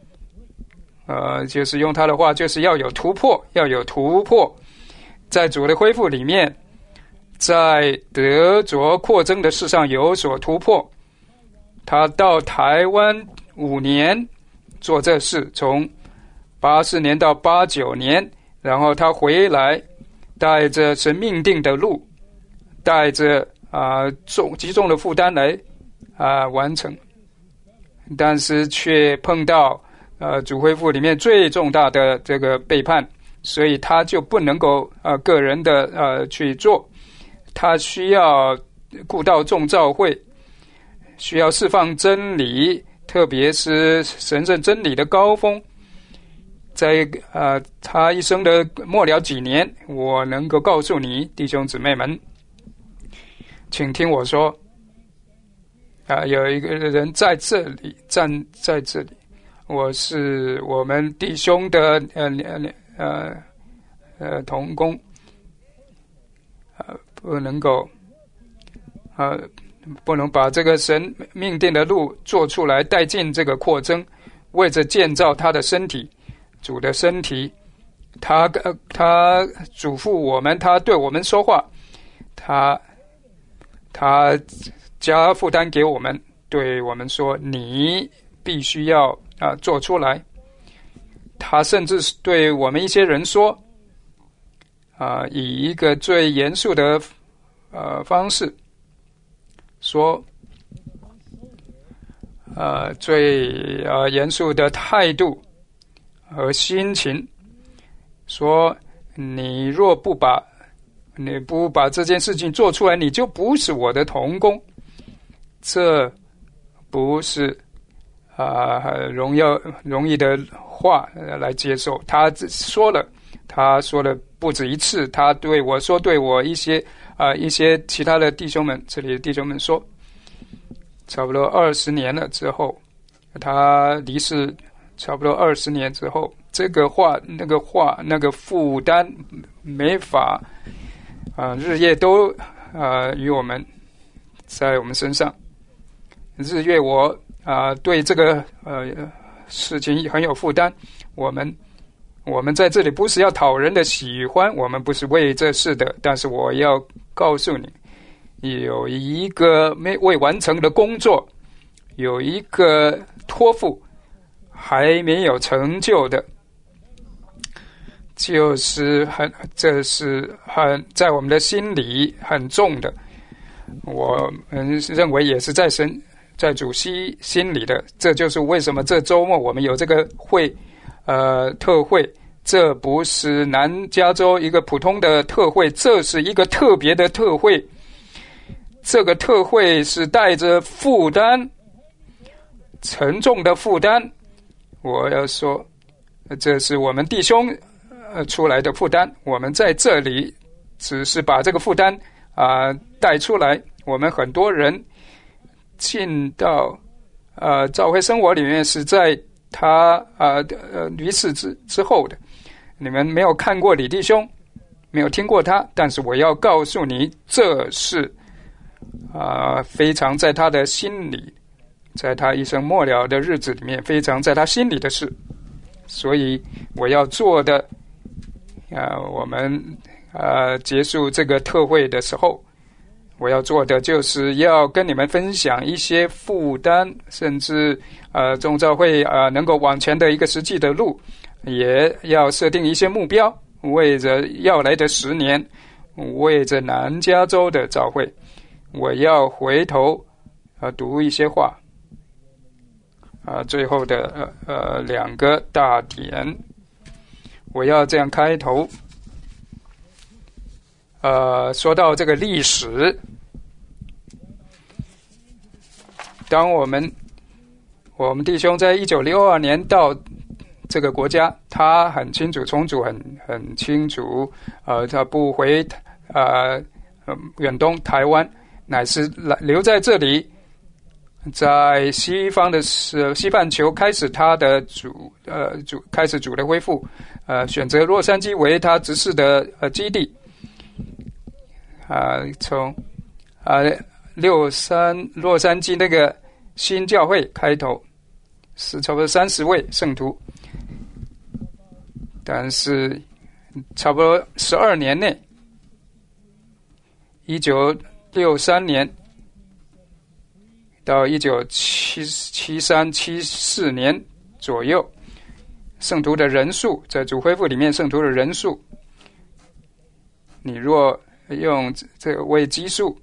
就是用他的话，就是要有突破，在主的恢复里面，在得着扩增的事上有所突破。他到台湾5年做这事，从84年到89年，然后他回来，带着神命定的路，带着极重的负担来完成，但是却碰到主恢复里面最重大的这个背叛，所以他就不能够个人的去做，他需要顾到众召会，需要释放真理，特别是神圣真理的高峰。在他一生的末了几年，我能够告诉你，弟兄姊妹们，请听我说，有一个人在这里，站在这里，我是我们弟兄的同工，不能把这个神命定的路做出来，带进这个扩增，为着建造他的身体，主的身体。他嘱咐我们，他对我们说话，他加负担给我们，对我们说你必须要做出来。他甚至是对我们一些人说，以一个最严肃的方式说，最严肃的态度和心情说你若不把这件事情做出来，你就不是我的同工。这不是容易的话来接受。他说了不止一次，他对我说，对我一些其他的弟兄们，这里的弟兄们说，差不多20年了之后，他离世差不多20年之后，这个话那个负担没法日夜都与我们在我们身上。日月我对这个事情很有负担。我们在这里不是要讨人的喜欢，我们不是为这事的，但是我要告诉你，有一个未完成的工作，有一个托付还没有成就的，这是在我们的心里很重的。我们认为也是在主心里的。这就是为什么这周末我们有这个特会。这不是南加州一个普通的特会，这是一个特别的特会。这个特会是带着负担，沉重的负担。我要说，这是我们弟兄出来的负担。我们在这里只是把这个负担带出来。我们很多人进到教会生活里面是在他离世之后的。你们没有看过李弟兄，没有听过他，但是我要告诉你，这是非常在他的心里，在他一生末了的日子里面，非常在他心里的事。所以我要做的我们结束这个特会的时候，我要做的就是要跟你们分享一些负担，甚至宗教会能够往前的一个实际的路，也要设定一些目标，为着要来的10年，为着南加州的教会，我要回头读一些话最后的2个大点，我要这样开头。说到这个历史，当我们弟兄在1962年到这个国家，他很清楚，宗主很清楚，他不回远东台湾，乃是留在这里，在西方的西半球开始他的开始主的恢复，选择洛杉矶为他执事的基地。从洛杉矶那个新教会开头是差不多30位圣徒，但是差不多12年内，1963年到1973-74年左右，圣徒的人数在主恢复里面，圣徒的人数，你若用这个为基数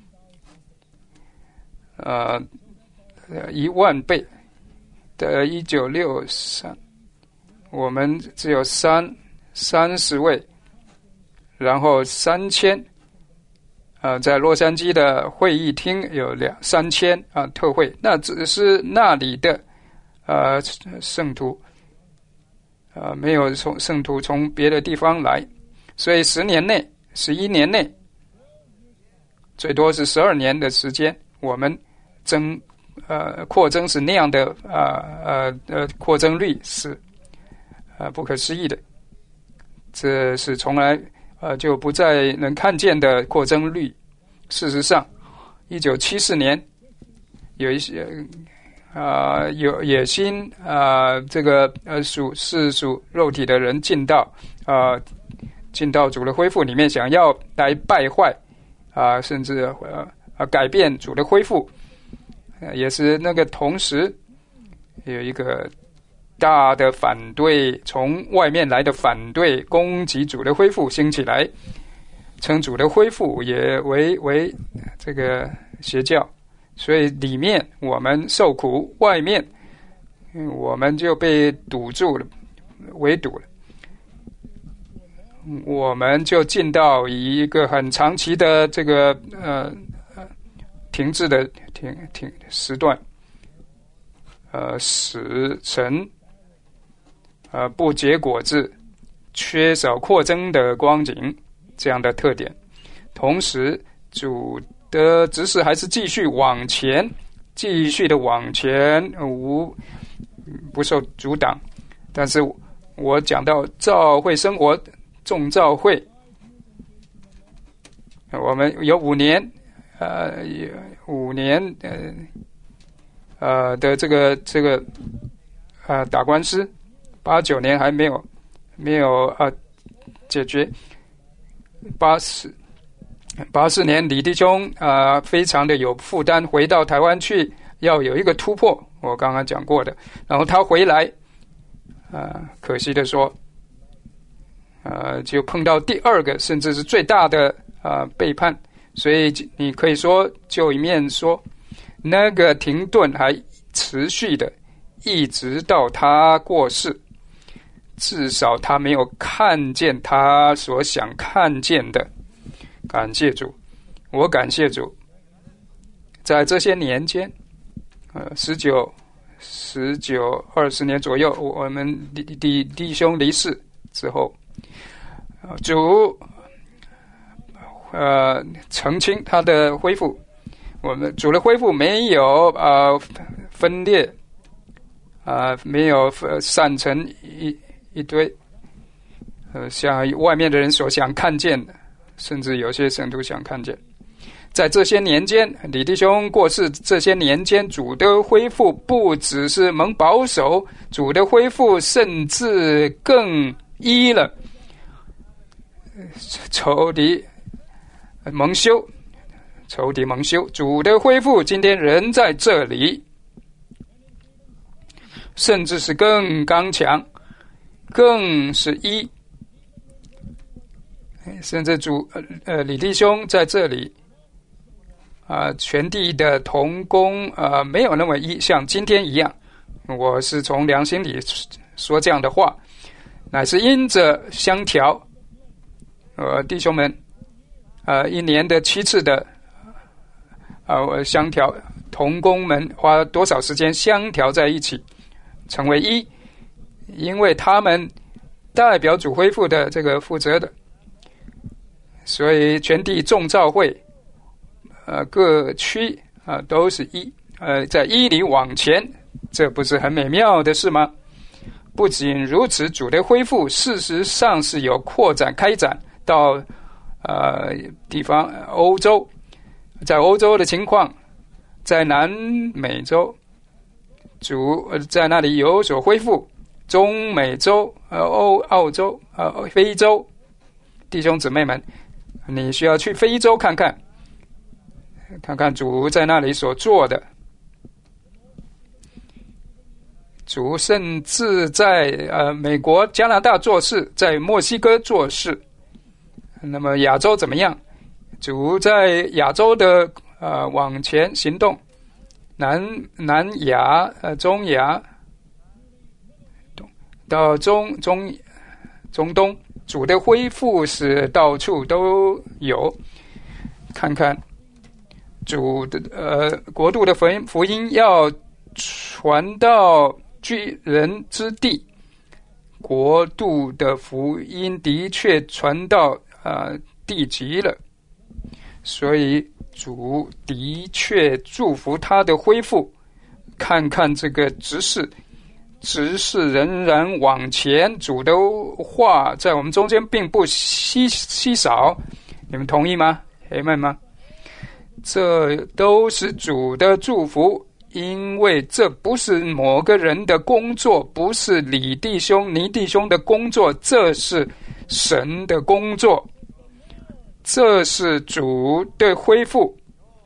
，10000倍的1963，我们只有30位，然后3000，在洛杉矶的会议厅有3000特会，那只是那里的圣徒，没有圣徒从别的地方来，所以11年内，最多是12年的时间，我们扩增是那样的扩增率是不可思议的，这是从来就不再能看见的扩增率。事实上，1974年有一些有野心这个属肉体的人进到主的恢复里面，想要来败坏甚至改变主的恢复，也是那个同时有一个大的反对，从外面来的反对攻击主的恢复兴起来，称主的恢复也为这个邪教，所以里面我们受苦，外面我们就被堵住了，围堵了。 我们就进到一个很长期的这个停滞的时段，使成不结果子、缺少扩增的光景这样的特点。同时，主的指示还是继续往前，继续的往前，不受阻挡。但是我讲到教会生活，众教会，我们有5年，5年的这个打官司，8、9年还没有解决。84年李弟兄非常的有负担，回到台湾去，要有一个突破，我刚刚讲过的。然后他回来，可惜的说，就碰到第2个甚至是最大的背叛，所以你可以说就一面说那个停顿还持续的一直到他过世，至少他没有看见他所想看见的。感谢主，我感谢主，在这些年间，19、20年左右，我们弟兄离世之后，主澄清他的恢复，我们主的恢复没有分裂，没有散成一堆，像外面的人所想看见的，甚至有些圣徒想看见。在这些年间，李弟兄过世这些年间，主的恢复不只是蒙保守，主的恢复甚至更医了仇敌蒙羞，仇敌蒙羞。主的恢复今天人在这里，甚至是更刚强，更是医。甚至李弟兄在这里全地的同工没有那么像今天一样，我是从良心里说这样的话，乃是因着相调，弟兄们1年的7次的相调，同工们花多少时间相调在一起成为一，因为他们代表主恢复的这个负责的，所以全地众教会各区都是一，在一里往前，这不是很美妙的事吗？不仅如此，主的恢复事实上是有扩展开展到地方欧洲，在欧洲的情况，在南美洲主在那里有所恢复，中美洲澳洲非洲弟兄姊妹们，你需要去非洲看看主在那里所做的。主甚至在美国、加拿大做事，在墨西哥做事。那么亚洲怎么样？主在亚洲的往前行动，南亚、中亚到中东，主的恢复是到处都有。看看主的国度的福音要传到居人之地，国度的福音的确传到地极了，所以主的确祝福他的恢复。看看这个执事仍然往前，主的话在我们中间并不稀少，你们同意吗？阿们吗？这都是主的祝福，因为这不是某个人的工作，不是李弟兄、倪弟兄的工作，这是神的工作，这是主的恢复。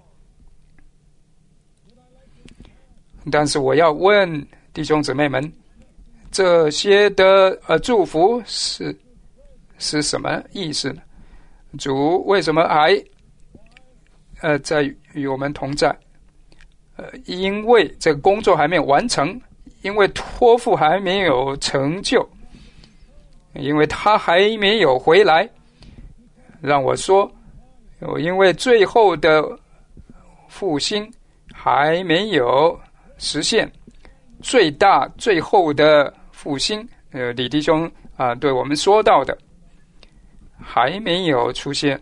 但是我要问弟兄姊妹们，这些的祝福是什么意思呢？主为什么还在与我们同在？因为这个工作还没有完成，因为托付还没有成就。 因为他还没有回来。让我说，因为最后的复兴还没有实现，最后的复兴，李弟兄对我们说到的还没有出现。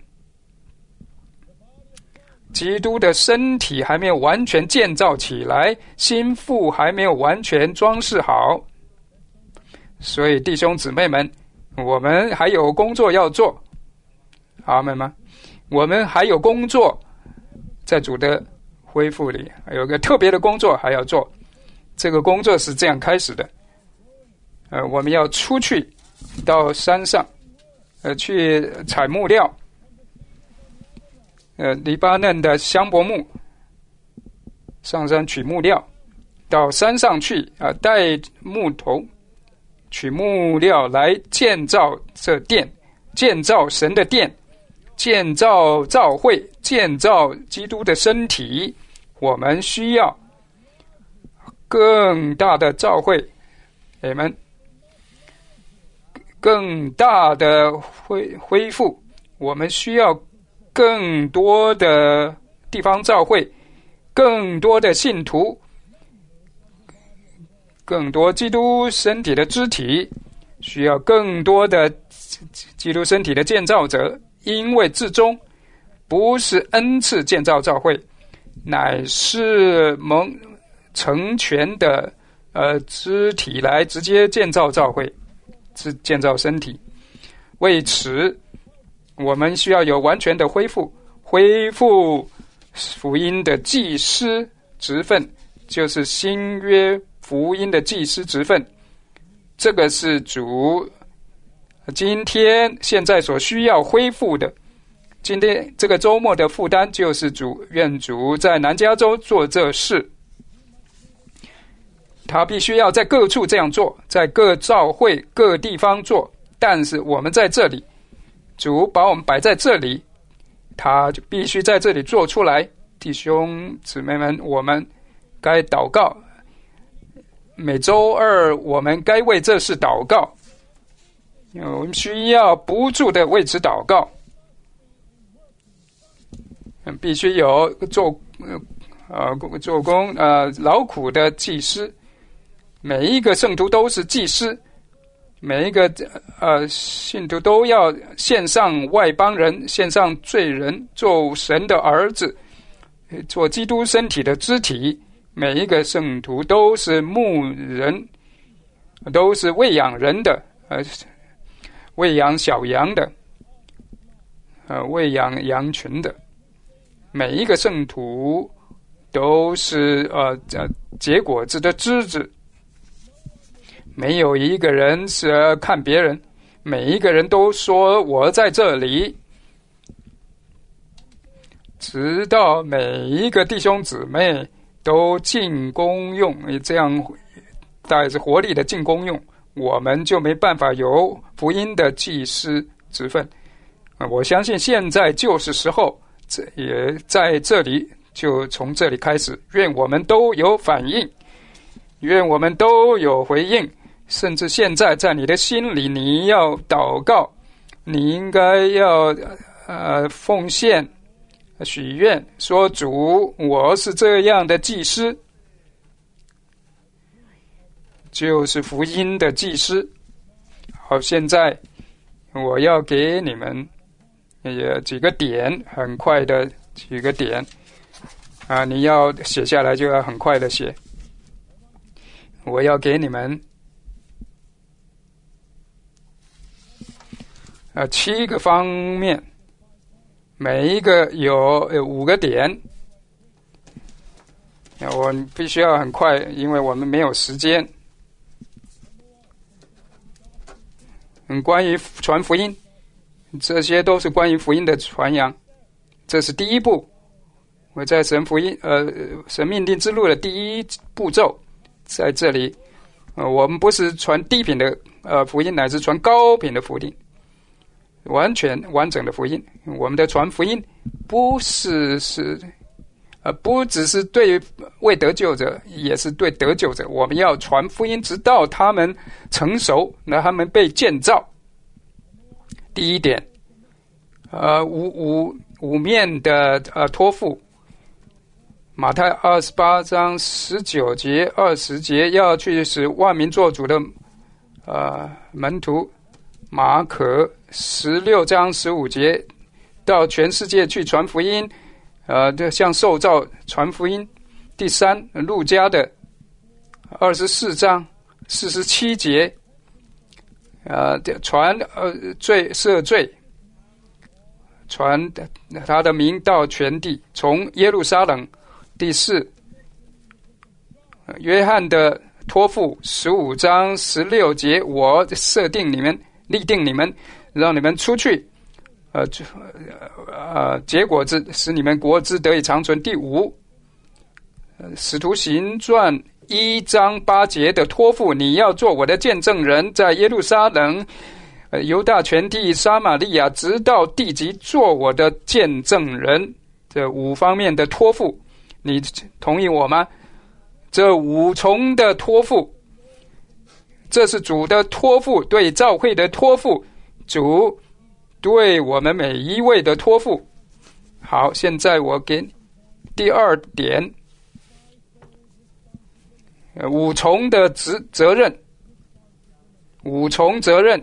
基督的身体还没有完全建造起来，心腹还没有完全装饰好，所以弟兄姊妹们，我们还有工作要做，阿们吗？我们还有工作，在主的恢复里有一个特别的工作还要做。这个工作是这样开始的，我们要出去到山上，去采木料，黎巴嫩的香柏木，上山取木料，到山上去带木头，取木料来建造这殿，建造神的殿，建造教会，建造基督的身体。我们需要更大的教会，你们更大的恢复，我们需要更多的地方教会，更多的信徒，更多基督身体的肢体，需要更多的基督身体的建造者。因为至终不是恩赐建造教会，乃是蒙成全的肢体来直接建造教会，建造身体。为此我们需要有完全的恢复福音的祭司职分，就是新约福音的祭司职分。这个是主今天现在所需要恢复的。今天这个周末的负担就是愿主在南加州做这事，他必须要在各处这样做，在各教会各地方做。但是我们在这里，主把我们摆在这里，他就必须在这里做出来。弟兄姊妹们，我们该祷告，每周二我们该为这事祷告，我们需要不住的为此祷告。必须有做工劳苦的祭司，每一个圣徒都是祭司，每一个信徒都要献上外邦人，献上罪人，做神的儿子，做基督身体的肢体。每一个圣徒都是牧人，都是喂养人的，喂养小羊的，喂养羊群的。每一个圣徒都是结果子的枝子，没有一个人是看别人，每一个人都说我在这里，直到每一个弟兄姊妹都尽功用，这样带着活力的尽功用，我们就没办法有福音的祭司职分。我相信现在就是时候，也在这里，就从这里开始，愿我们都有反应，愿我们都有回应。甚至现在在你的心里，你要祷告，你应该要奉献许愿，说主，我是这样的祭司，就是福音的祭司。好，现在我要给你们几个点，很快的几个点你要写下来就要很快的写。我要给你们7个方面，每一个有5个点。我必须要很快，因为我们没有时间。关于传福音，这些都是关于福音的传扬，这是第一步。我在神命定之路的第一步骤，在这里，我们不是传低品的福音，乃是传高品的福音，完全完整的福音。我们的传福音不只是对未得救者，也是对得救者。我们要传福音，直到他们成熟，那他们被建造， 第一点，五面的托付，马太28章19节20节，要去使万民做主的门徒。马可16章15节，到全世界去传福音，向受造传福音。第三，路加的24章47节，传赦罪，传他的名到全地，从耶路撒冷。第四，约翰的托付15章16节，我立定你们，让你们出去，结果子，使你们国之得以长存。第五，使徒行传1章8节的托付，你要做我的见证人，在耶路撒冷、犹大全地、撒玛利亚，直到地极，做我的见证人。这5方面的托付，你同意我吗？这5重的托付，这是主的托付，对教会的托付，主对我们每一位的托付。好，现在我给第二点，5重的责任，5重责任，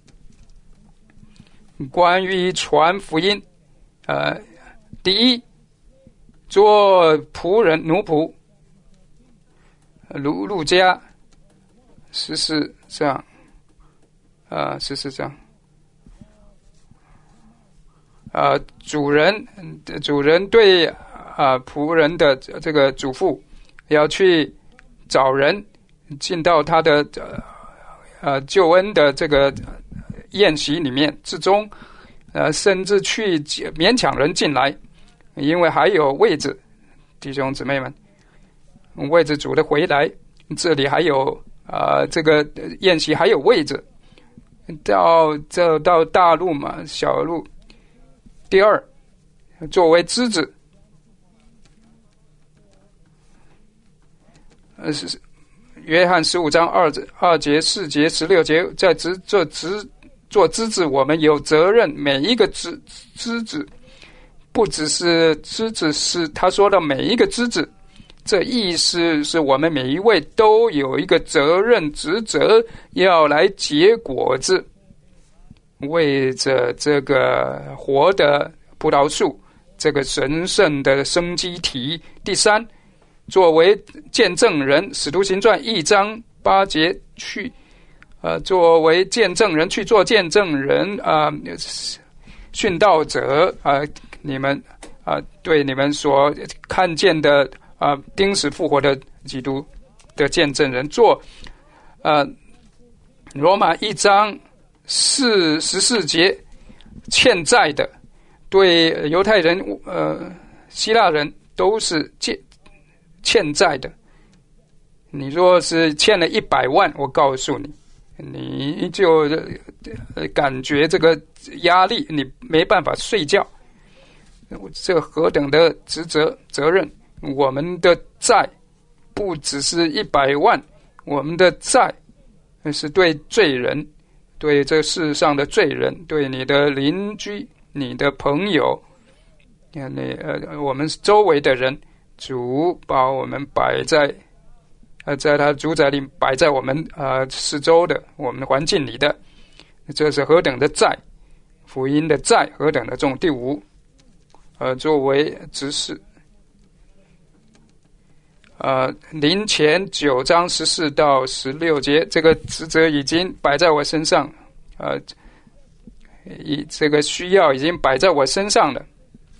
关于传福音。第一，做仆人奴仆，路加14章，14章，主人对仆人的这个嘱咐，要去找人进到他的救恩的这个宴席里面之中，甚至去勉强人进来，因为还有位置，弟兄姊妹们，位置主的回来，这里还有这个宴席还有位置，到大路嘛，小路。第二，作为枝子，约翰15章2节、4节、16节，在做枝子，我们有责任。每一个枝子，不只是枝子，是他说的每一个枝子，这意思是我们每一位都有一个责任职责，要来结果子，为着这个活的葡萄树，这个神圣的生机体。第三，作为见证人，使徒行传1章8节去作为见证人，去做见证人，殉道者，你们对你们所看见的钉死复活的基督的见证人，做罗马1章14节欠债的，对犹太人希腊人都是欠债的。你若是欠了100万，我告诉你，你就感觉这个压力，你没办法睡觉。这何等的责任！我们的债不只是100万，我们的债是对罪人，对这世上的罪人，对你的邻居、你的朋友，我们周围的人，主把我们摆在他主宰里，摆在我们四周的我们的环境里的，这是何等的债，福音的债何等的重。第五，作为执事，林前9章14到16节，这个职责已经摆在我身上，这个需要已经摆在我身上了。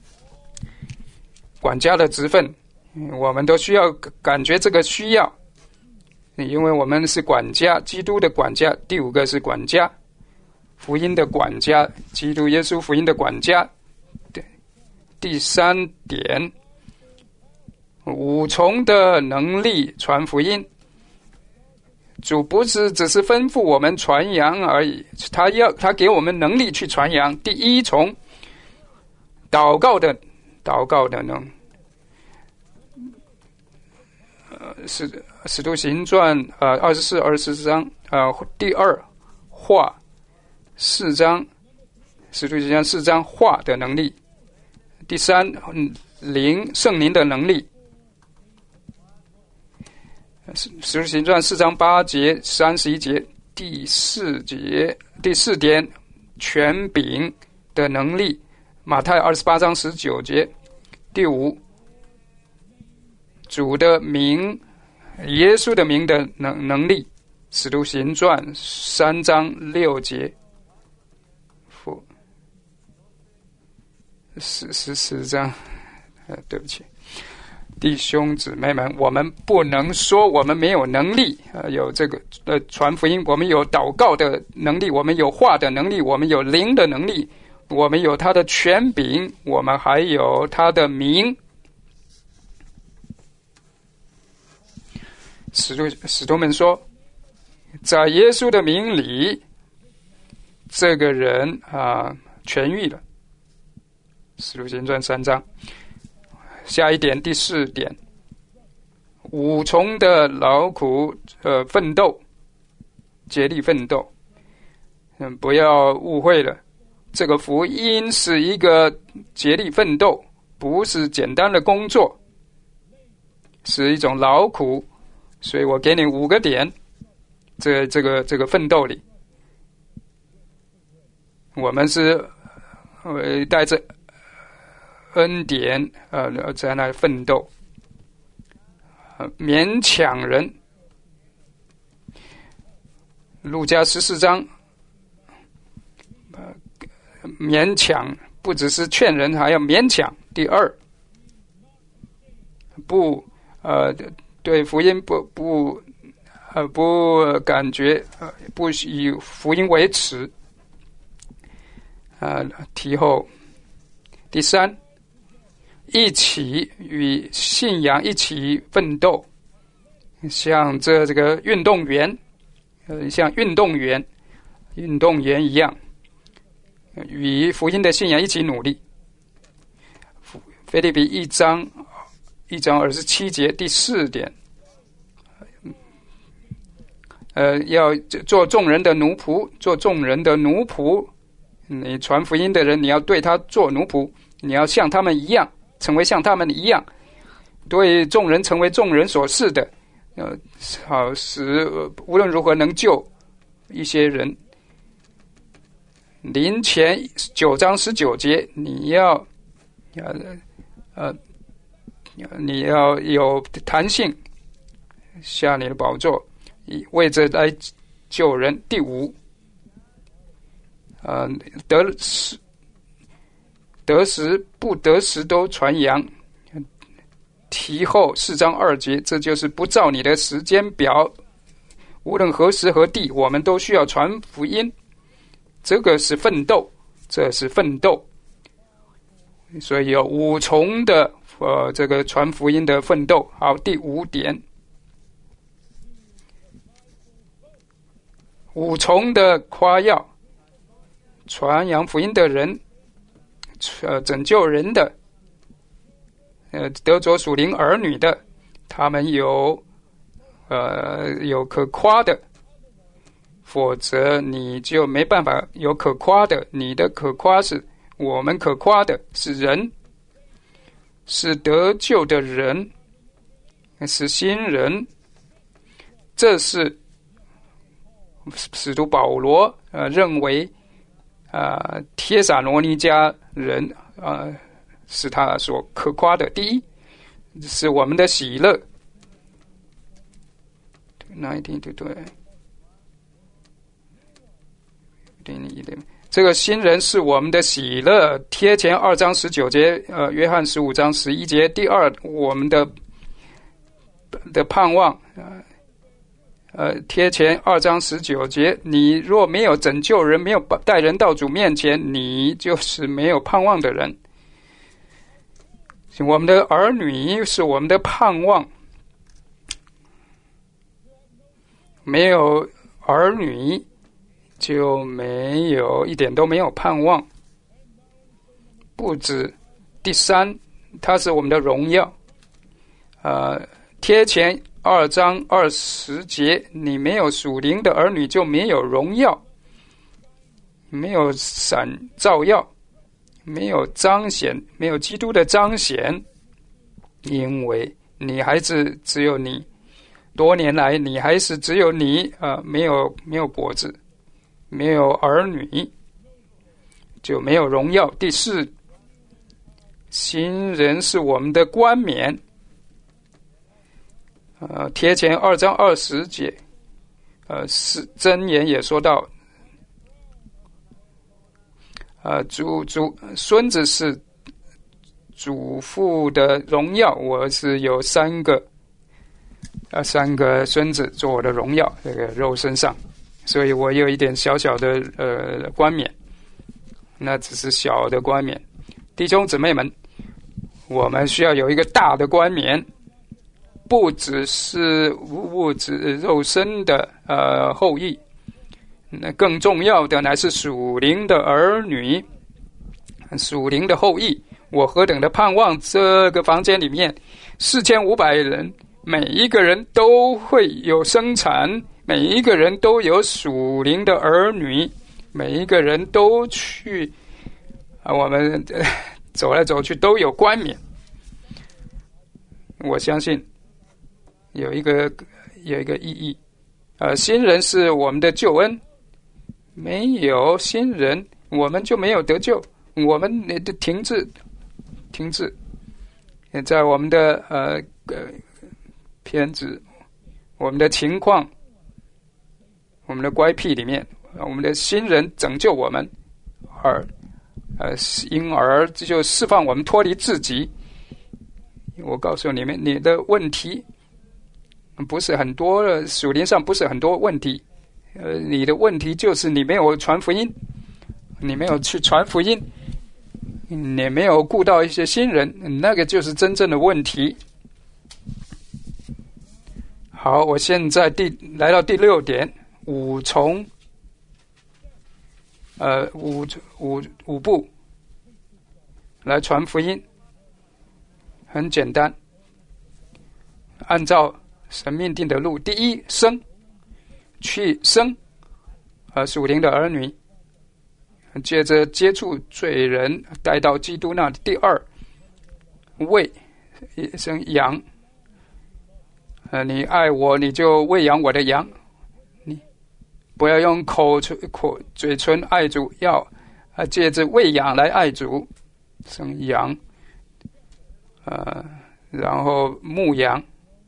管家的职分，我们都需要感觉这个需要，因为我们是管家，基督的管家。第五个是管家，福音的管家，基督耶稣福音的管家。第三点，五重的能力传福音。主不是只是吩咐我们传扬而已，他给我们能力去传扬。第一重，祷告的能。使徒行传24章，第二话4章使徒行传4章话的能力。第三，圣灵的能力。使徒行传4章8节、31节，第四点，权柄的能力。马太28章19节。第五，主的名，耶稣的名的能力。使徒行传3章6节。14章，对不起，弟兄姊妹们，我们不能说我们没有能力，有这个传福音，我们有祷告的能力，我们有话的能力，我们有灵的能力，我们有他的权柄，我们还有他的名。使徒们说，在耶稣的名里，这个人痊愈了。使徒行传3章。下一点，第4点，5重的劳苦奋斗，竭力奋斗。不要误会了，这个福音是一个竭力奋斗，不是简单的工作，是一种劳苦。所以我给你5个点，这个奋斗里，我们是带着恩典在那奋斗。勉强人，路加14章，勉强不只是劝人，还要勉强。第二，对福音不感觉不以福音为耻提后。第三，一起与信仰一起奋斗，像这个运动员像运动员一样，与福音的信仰一起努力。腓立比1章27节第4点，要做众人的奴仆，做众人的奴仆。你传福音的人，你要对他做奴仆，你要像他们一样，成为像他们一样，对众人成为众人所示的，好使无论如何能救一些人。林前9章19节，你要有弹性，下你的宝座，为着来救人。第五，得时不得时都传扬。提后4章2节，这就是不照你的时间表，无论何时何地，我们都需要传福音。这个是奋斗，这是奋斗。所以有5重的这个传福音的奋斗。好，第5点，5重的夸耀，传扬福音的人，拯救人的，得着属灵儿女的，他们有可夸的，否则你就没办法有可夸的。你的可夸是，我们可夸的是人，是得救的人，是新人。这是使徒保罗认为帖撒罗尼迦人是他所可夸的。第一是我们的喜乐，这个新人是我们的喜乐。贴前2章19节，约翰15章11节。第二，我们的盼望，贴前2章19节，你若没有拯救人，没有带人到主面前，你就是没有盼望的人。我们的儿女是我们的盼望，没有儿女就一点都没有盼望。不止。第三，它是我们的荣耀。贴前2章20节，你没有属灵的儿女就没有荣耀。 没有照耀，没有彰显，没有基督的彰显，因为你还是只有你，多年来你还是只有你，没有果子，没有儿女，就没有荣耀。第四，新人是我们的冠冕。帖前2章20节，箴言也说到，孙子是祖父的荣耀，我是有三个孙子做我的荣耀，这个肉身上，所以我有一点小小的冠冕，那只是小的冠冕。弟兄姊妹们，我们需要有一个大的冠冕，不只是物质肉身的后裔，那更重要的乃是属灵的儿女，属灵的后裔。我何等的盼望这个房间里面4500人，每一个人都会有生产，每一个人都有属灵的儿女，每一个人都去我们走来走去都有冠冕。我相信有一个意义，新人是我们的救恩，没有新人我们就没有得救，我们的停滞，在我们的偏执，我们的情况，我们的乖僻里面，我们的新人拯救我们，因而就释放我们脱离自己。我告诉你们，你的问题不是很多，属灵上不是很多问题，你的问题就是你没有传福音，你没有去传福音，你没有顾到一些新人，那个就是真正的问题。好，我现在来到第6点，五步来传福音，很简单，按照神命定的路。第一，去生属灵的儿女，接着接触罪人，带到基督那里。第二，喂生羊，你爱我，你就喂养我的羊，你不要用嘴唇爱主，要借着喂养来爱主，生羊，然后牧养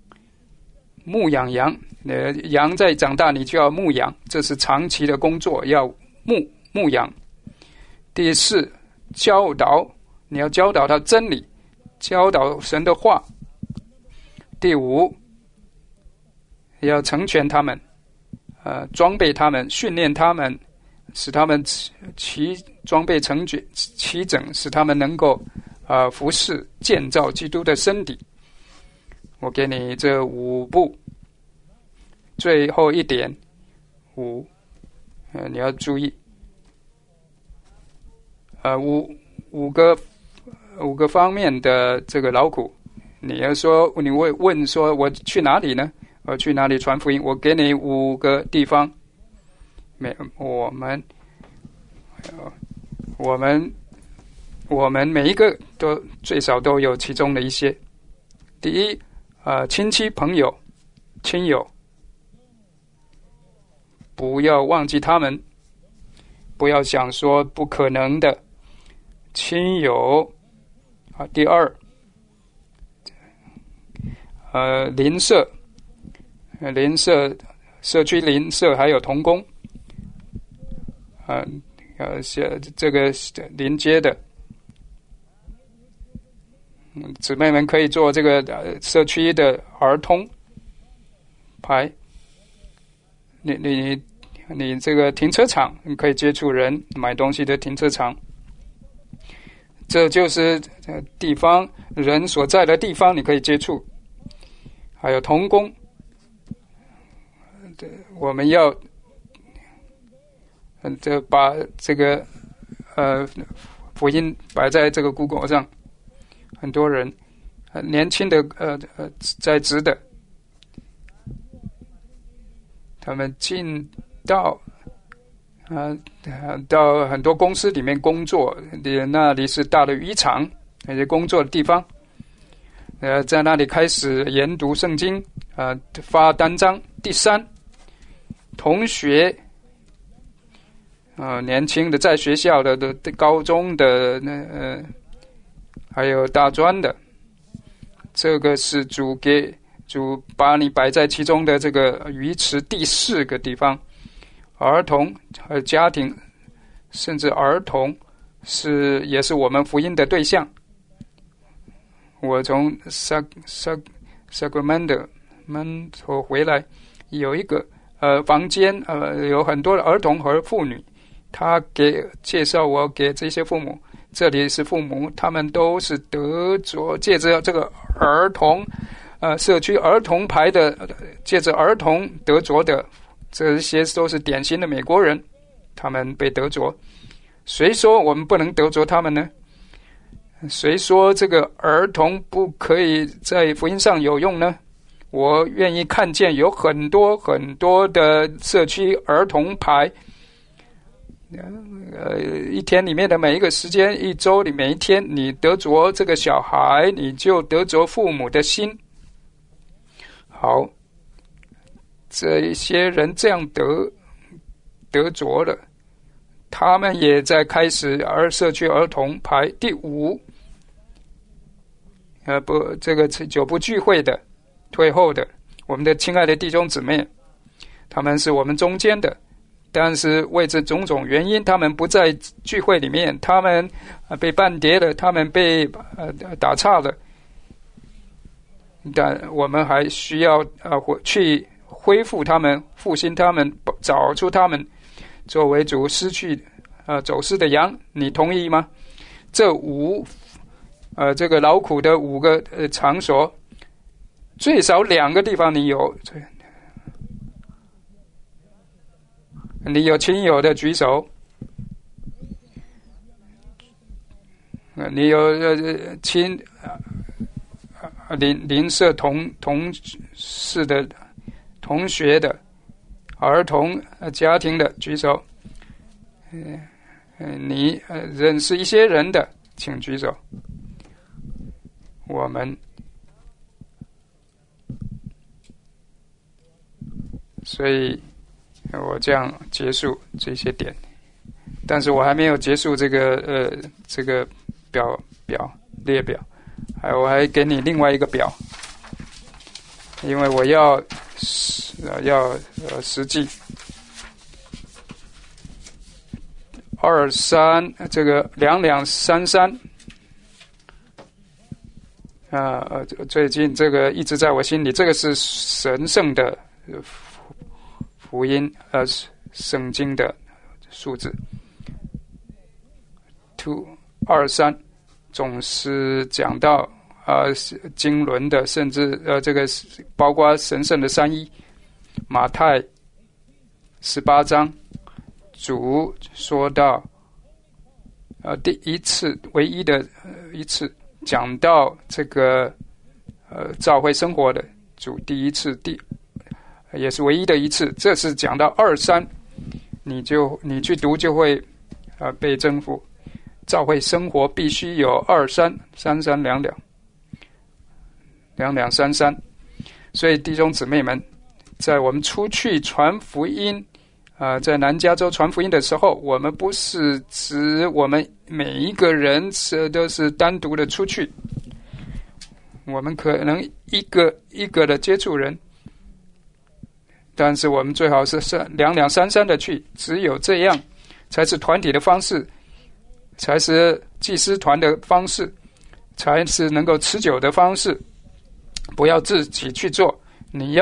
羊，羊在长大，你就要牧养，这是长期的工作，要牧养。第四，教导，你要教导他真理，教导神的话。第五，要成全他们，装备他们，训练他们，使他们装备齐整，使他们能够服侍建造基督的身体。我给你这5步。最后一点5，你要注意，五个方面的这个劳苦。你会问说，我去哪里呢？我去哪里传福音？我给你5个地方。我们每一个都最少都有其中的一些。第一，亲戚朋友亲友，不要忘记他们，不要想说不可能的亲友。第二，邻舍，社区邻舍还有同工，这个临街的姊妹们可以做这个社区的儿童牌。你这个停车场，你可以接触人买东西的停车场，这就是地方人所在的地方，你可以接触。还有同工，我们要把这个福音摆在这个 Google 上，很多人年轻的在职的，他们进到到很多公司里面工作，那里是大的渔场，那些工作的地方。在那里开始研读圣经，发单张。第三，同学，年轻的在学校的高中的还有大专的，这个是主把你摆在其中的这个鱼池第4个地方。儿童和家庭，甚至儿童也是我们福音的对象。我从 Sacramento 回来，有一个房间，有很多的儿童和妇女，他介绍我给这些父母，这里是父母，他们都是得着借着这个儿童社区儿童牌的，借着儿童得着的，这些都是典型的美国人，他们被得着。谁说我们不能得着他们呢？谁说这个儿童不可以在福音上有用呢？我愿意看见有很多很多的社区儿童牌，一天里面的每一个时间，一周里每一天，你得着这个小孩，你就得着父母的心。好，这些人这样得着了，他们也在开始社区儿童牌。第5，这个久不聚会的、退后的，我们的亲爱的弟兄姊妹，他们是我们中间的，但是为这种种原因，他们不在聚会里面，他们被半跌了，他们被打岔了。但我们还需要去恢复他们、复兴他们、找出他们，作为主走失的羊。你同意吗？这这个劳苦的5个场所，最少2个地方你有。你有亲友的举手，你有邻舍同事的同学的儿童家庭的举手。你认识一些人的请举手。我们所以我这样结束这些点，但是我还没有结束这个列表，我还给你另外一个表，因为我要实际。23这个2两33。最近这个一直在我心里，这个是神圣的福音，圣经的数字。223总是讲到经纶的，甚至这个包括神圣的3一。马太18章，主说到第一次唯一的一次讲到这个教会生活的主第一次也是唯一的一次，这是讲到23，你去读就会被征服。教会生活必须有23、33两两33。所以弟兄姊妹们，在我们出去传福音在南加州传福音的时候，我们不是指我们每一个人都是单独的出去，我们可能一个一个的接触人，但是我们最好是两两三三的去，只有这样才是团体的方式，才是祭司团的方式，才是能够持久的方式。不要自己去做，你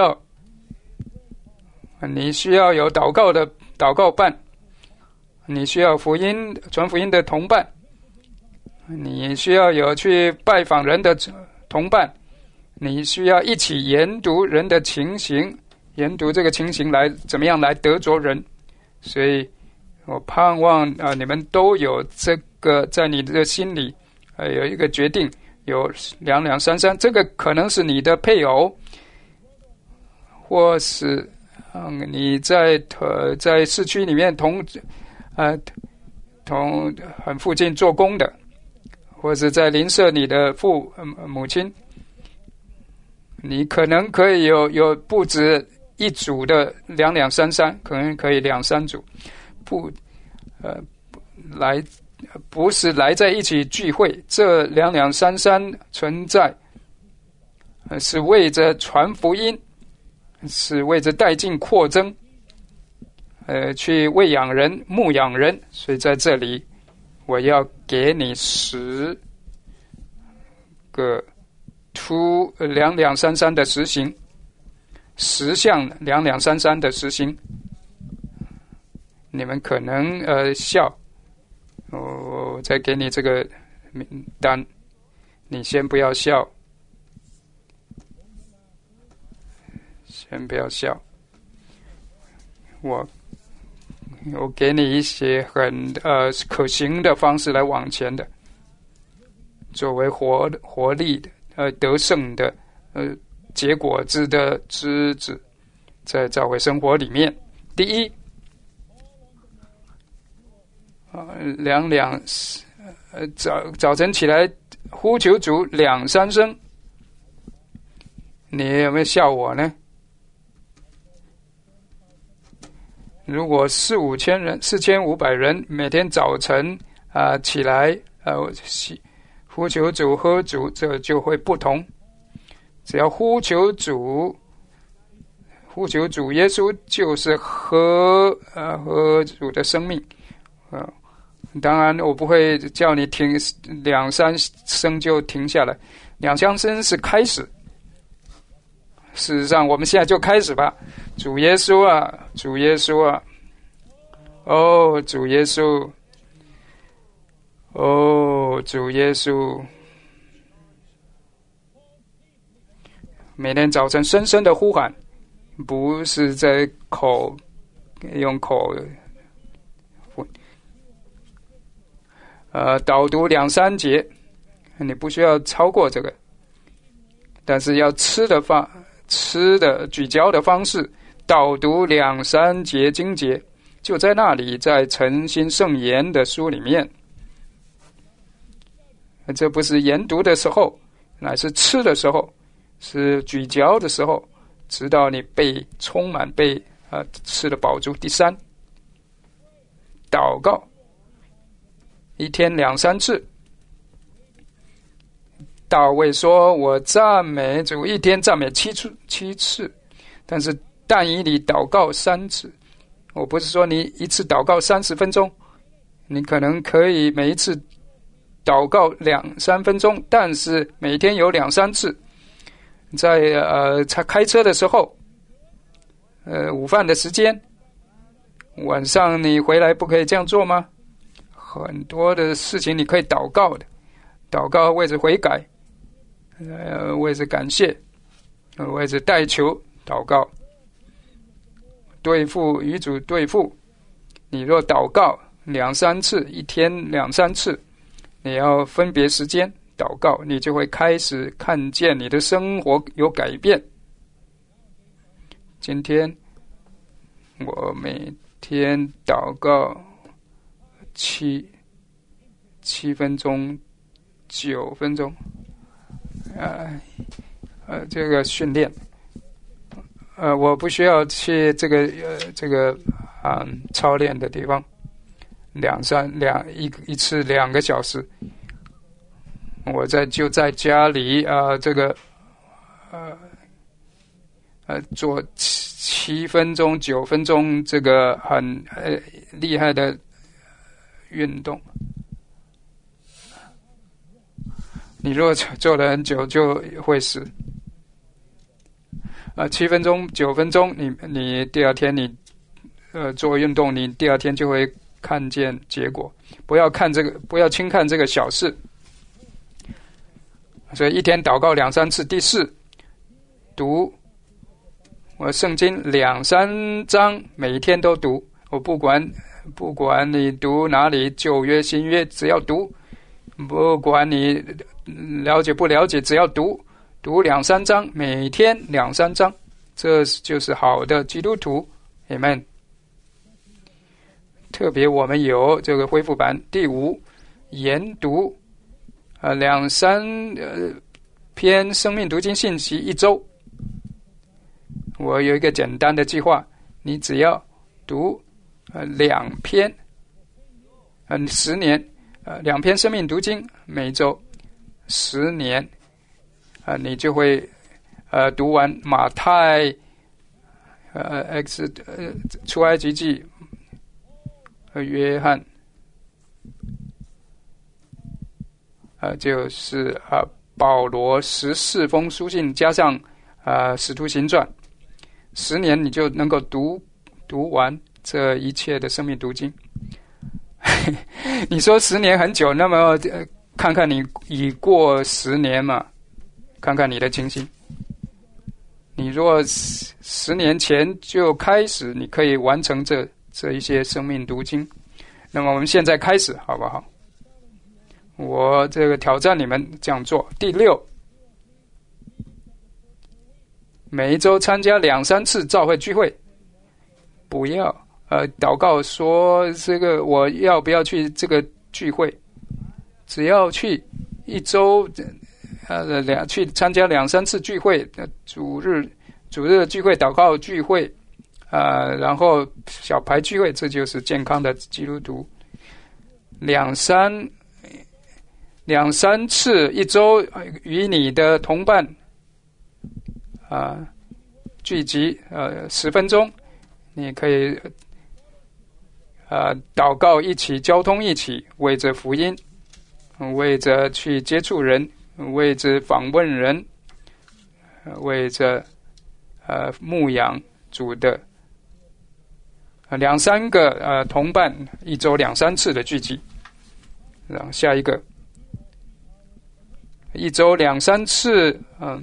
需要有祷告的祷告伴，你需要传福音的同伴，你需要有去拜访人的同伴，你需要一起研读人的情形，研读这个情形来怎么样来得着人。所以我盼望你们都有这个在你的心里有一个决定，有两两三三，这个可能是你的配偶，或是你在市区里面同很附近做工的，或者在邻舍你的母亲，你可能可以有不止一组的两两三三，可能可以两三组，不是来在一起聚会，这两两三三存在，是为着传福音，是为着带进扩增，去喂养人、牧养人。所以在这里，我要给你10个两两三三的实行，10项两两三三的实行。你们可能笑。我再给你这个名单，你先不要笑，先不要笑。我给你一些很可行的方式来往前的，作为活力的得胜的结果子的枝子，在教会生活里面。第一，早晨起来呼求主2、3声，你有没有笑我呢？如果4-5千人、4500人每天早晨起来呼求主喝主，这就会不同。只要呼求主耶稣，就是喝主的生命。当然我不会叫你停2、3声就停下来，2、3声是开始。事实上我们现在就开始吧。主耶稣啊，主耶稣啊，哦，主耶稣，哦，主耶稣。每天早晨深深的呼喊，不是在用口导读2、3节，你不需要超过这个，但是要吃的咀嚼的方式，导读2、3节经节，就在那里，在诚心圣言的书里面。这不是研读的时候，乃是吃的时候，是咀嚼的时候，直到你被充满，吃得饱足。第3，祷告，1天2、3次。大卫说：“我赞美主，1天赞美7次，但是但以理祷告3次。”我不是说你一次祷告30分钟，你可能可以每一次祷告2、3分钟，但是每天有2、3次。在开车的时候，午饭的时间，晚上你回来不可以这样做吗？很多的事情你可以祷告的，祷告为着悔改，为着感谢，为着代求祷告，与主对付。你若祷告2、3次，1天2、3次，你要分别时间祷告，你就会开始看见你的生活有改变。今天我每天祷告7分钟、9分钟，这个训练，我不需要去这个操练的地方，一次2个小时，我就在家里做7分钟、9分钟这个很厉害的运动。你如果做了很久就会死。7分钟、9分钟，你第二天你做运动，你第二天就会看见结果。不要轻看这个小事。所以1天祷告2、3次。第4，读我圣经2、3章，每天都读。我不管你读哪里，旧约新约，只要读，不管你了解不了解，只要读2、3章，每天2、3章， 这就是好的基督徒 Amen。 特别我们有这个恢复版第5研读2-3篇生命读经信息一周。我有一个简单的计划，你只要读2篇10年2篇生命读经每周10年你就会读完马太出埃及记约翰就是保罗14封书信加上使徒行传，10年你就能够读完这一切的生命读经。你说10年很久，那么看看你已过10年嘛，看看你的情形。你若10年前就开始，你可以完成这一些生命读经。那么我们现在开始好不好？我这个挑战你们这样做。第6，每一周参加2-3次教会聚会，不要祷告说这个我要不要去这个聚会，只要去一周去参加2-3次聚会，主日聚会、祷告聚会然后小牌聚会，这就是健康的基督徒。2-3次一周与你的同伴聚集10分钟，你可以祷告一起，交通一起，为着福音，为着去接触人，为着访问人，为着牧养主的2-3个同伴，一周2-3次的聚集。然后下一个，一周2-3次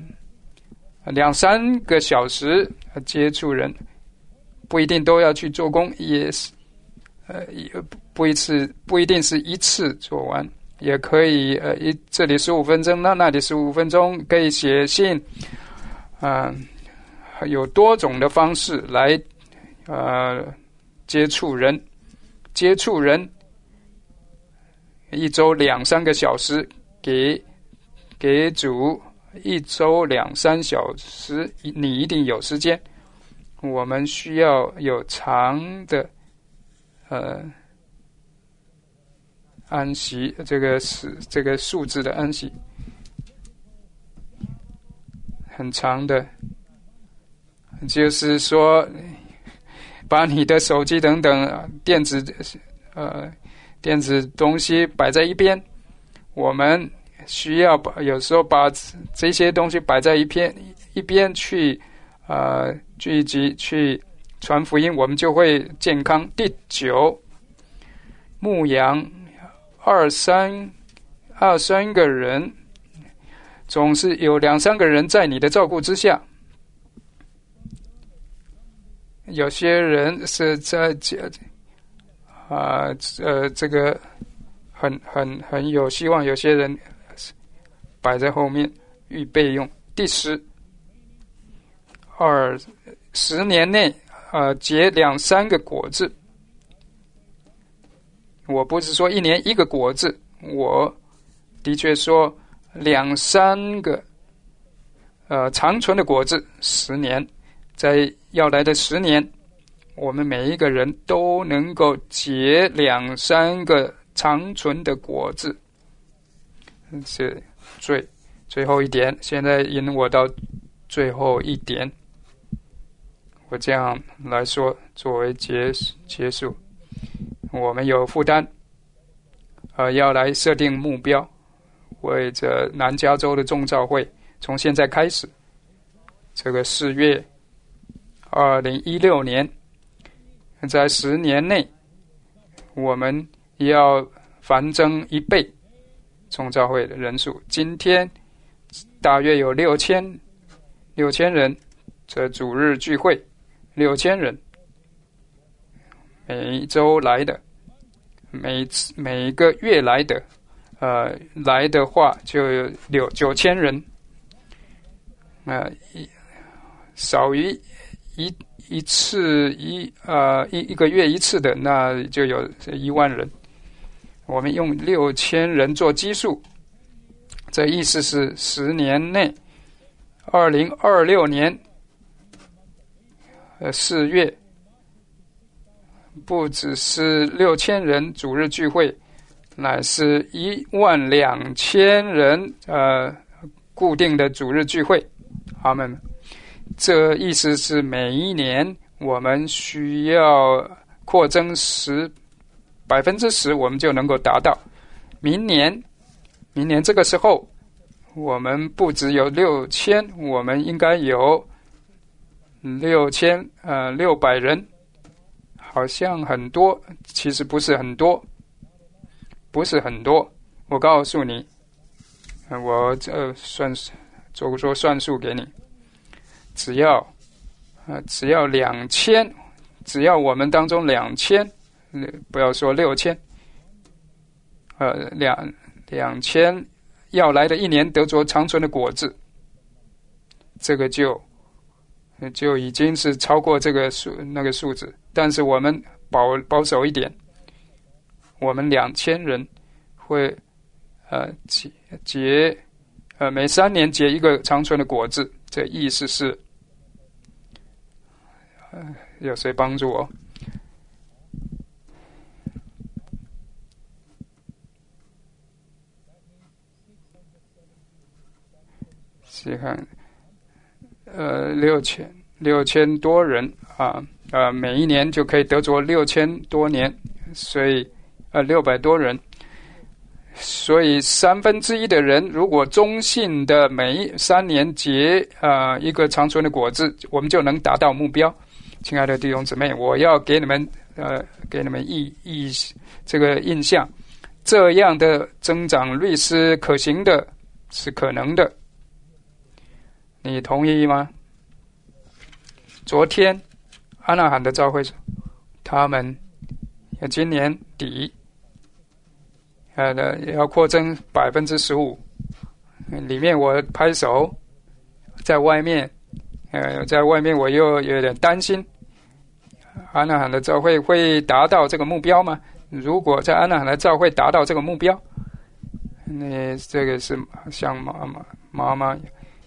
2-3个小时接触人，不一定都要去做工，也是不一定是一次做完，也可以这里15分钟，那里15分钟，可以写信有多种的方式来接触人，一周2-3个小时，给主一周2-3小时，你一定有时间。我们需要有长的安息，这个数字的安息，很长的，就是说把你的手机等等电子东西摆在一边，我们需要有时候把这些东西摆在一边去聚集去传福音，我们就会健康。第9，牧羊2-3个人，总是有2-3个人在你的照顾之下。有些人是在这个很有希望，有些人摆在后面预备用。第10，10年内结2-3个果子。我不是说1年1个果子，我的确说2-3个长存的果子，10年，在要来的10年，我们每一个人都能够结2-3个长存的果子。是最后一点，现在引我到最后一点，我这样来说作为结束。我们有负担要来设定目标，为着南加州的众召会，从现在开始，这个4月2016年，在10年内，我们要繁增1倍众召会的人数。今天大约有6000人，这主日聚会6000人，每周来的，每个月来的，来的话就有9000人， 少于一次一个月一次的，那就有1万人。我们用6000人做基数，这意思是10年内，2026年4月，不只是6000人主日聚会，乃是12000人固定的主日聚会。阿们。这意思是每一年我们需要扩增10%，我们就能够达到。明年这个时候，我们不只有6000，我们应该有6600人，好像很多，其实不是很多，我告诉你，我做算术给你，只要2000，只要我们当中2000，不要说6000，2000要来的一年得着长存的果子，这个就已经是超过这个那个数字。但是我们保守一点，我们2000人会每3年结一个长存的果子。这意思是，有谁帮助我？去看，6000多人每一年就可以得着6000多年，所以600多人，所以1/3的人如果忠信的每3年结一个长存的果子，我们就能达到目标。亲爱的弟兄姊妹，我要给你们这个印象，这样的增长率是可行的，是可能的。你同意吗？昨天阿那罕的教会他们今年底要扩增15%，里面我拍手，在外面我又有点担心，阿那罕的教会会达到这个目标吗？如果在阿那罕的教会达到这个目标，那这个是像妈妈。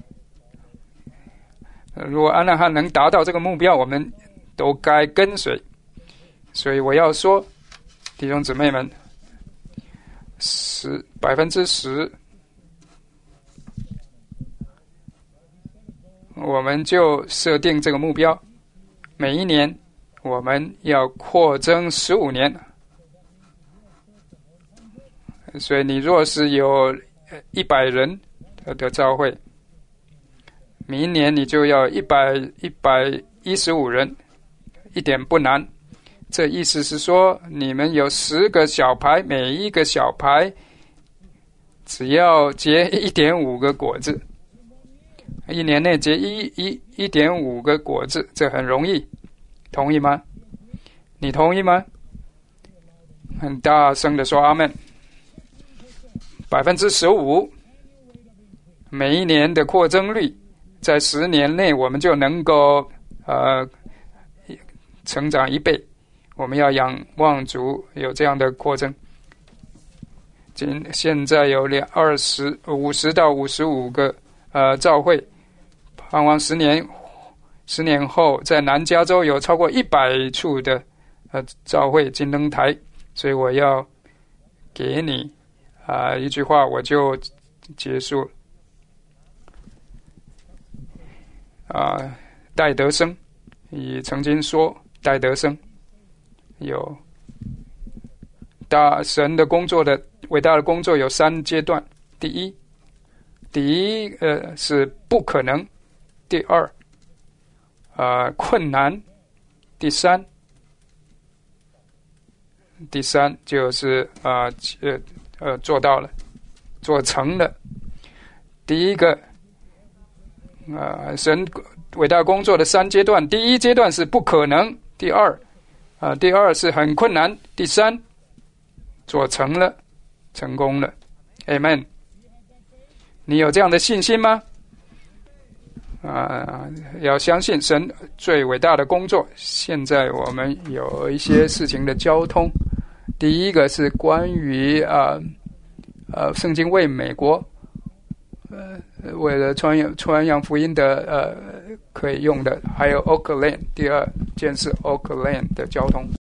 如果阿那罕能达到这个目标，我们都该跟随。所以我要说，弟兄姊妹们，10%，我们就设定这个目标，每一年我们要扩增15年。所以你若是有100人的教会，明年你就要115人，一点不难。这意思是说，你们有10个小牌，每一个小牌只要结1.5个果子，一年内结1.5个果子，这很容易，同意吗？你同意吗？很大声的说阿们。15%，每一年的扩增率，在10年内我们就能够成长1倍。我们要仰望主有这样的扩增。现在有50到55个教会，盼望10年后，在南加州有超过100处的教会金灯台。所以我要给你一句话，我就结束。戴德生也曾经说，戴德生有大神的工作的伟大的工作有3阶段。第一是不可能，第2困难，第三就是做到了，做成了。第一个神伟大工作的3阶段，第1阶段是不可能，第二是很困难，第3做成了，成功了。 Amen。 你有这样的信心吗？ 要相信神最伟大的工作。现在我们有一些事情的交通，第一个是关于圣经为美国为了传扬福音的可以用的，还有 Oakland， 第二件是 Oakland 的交通。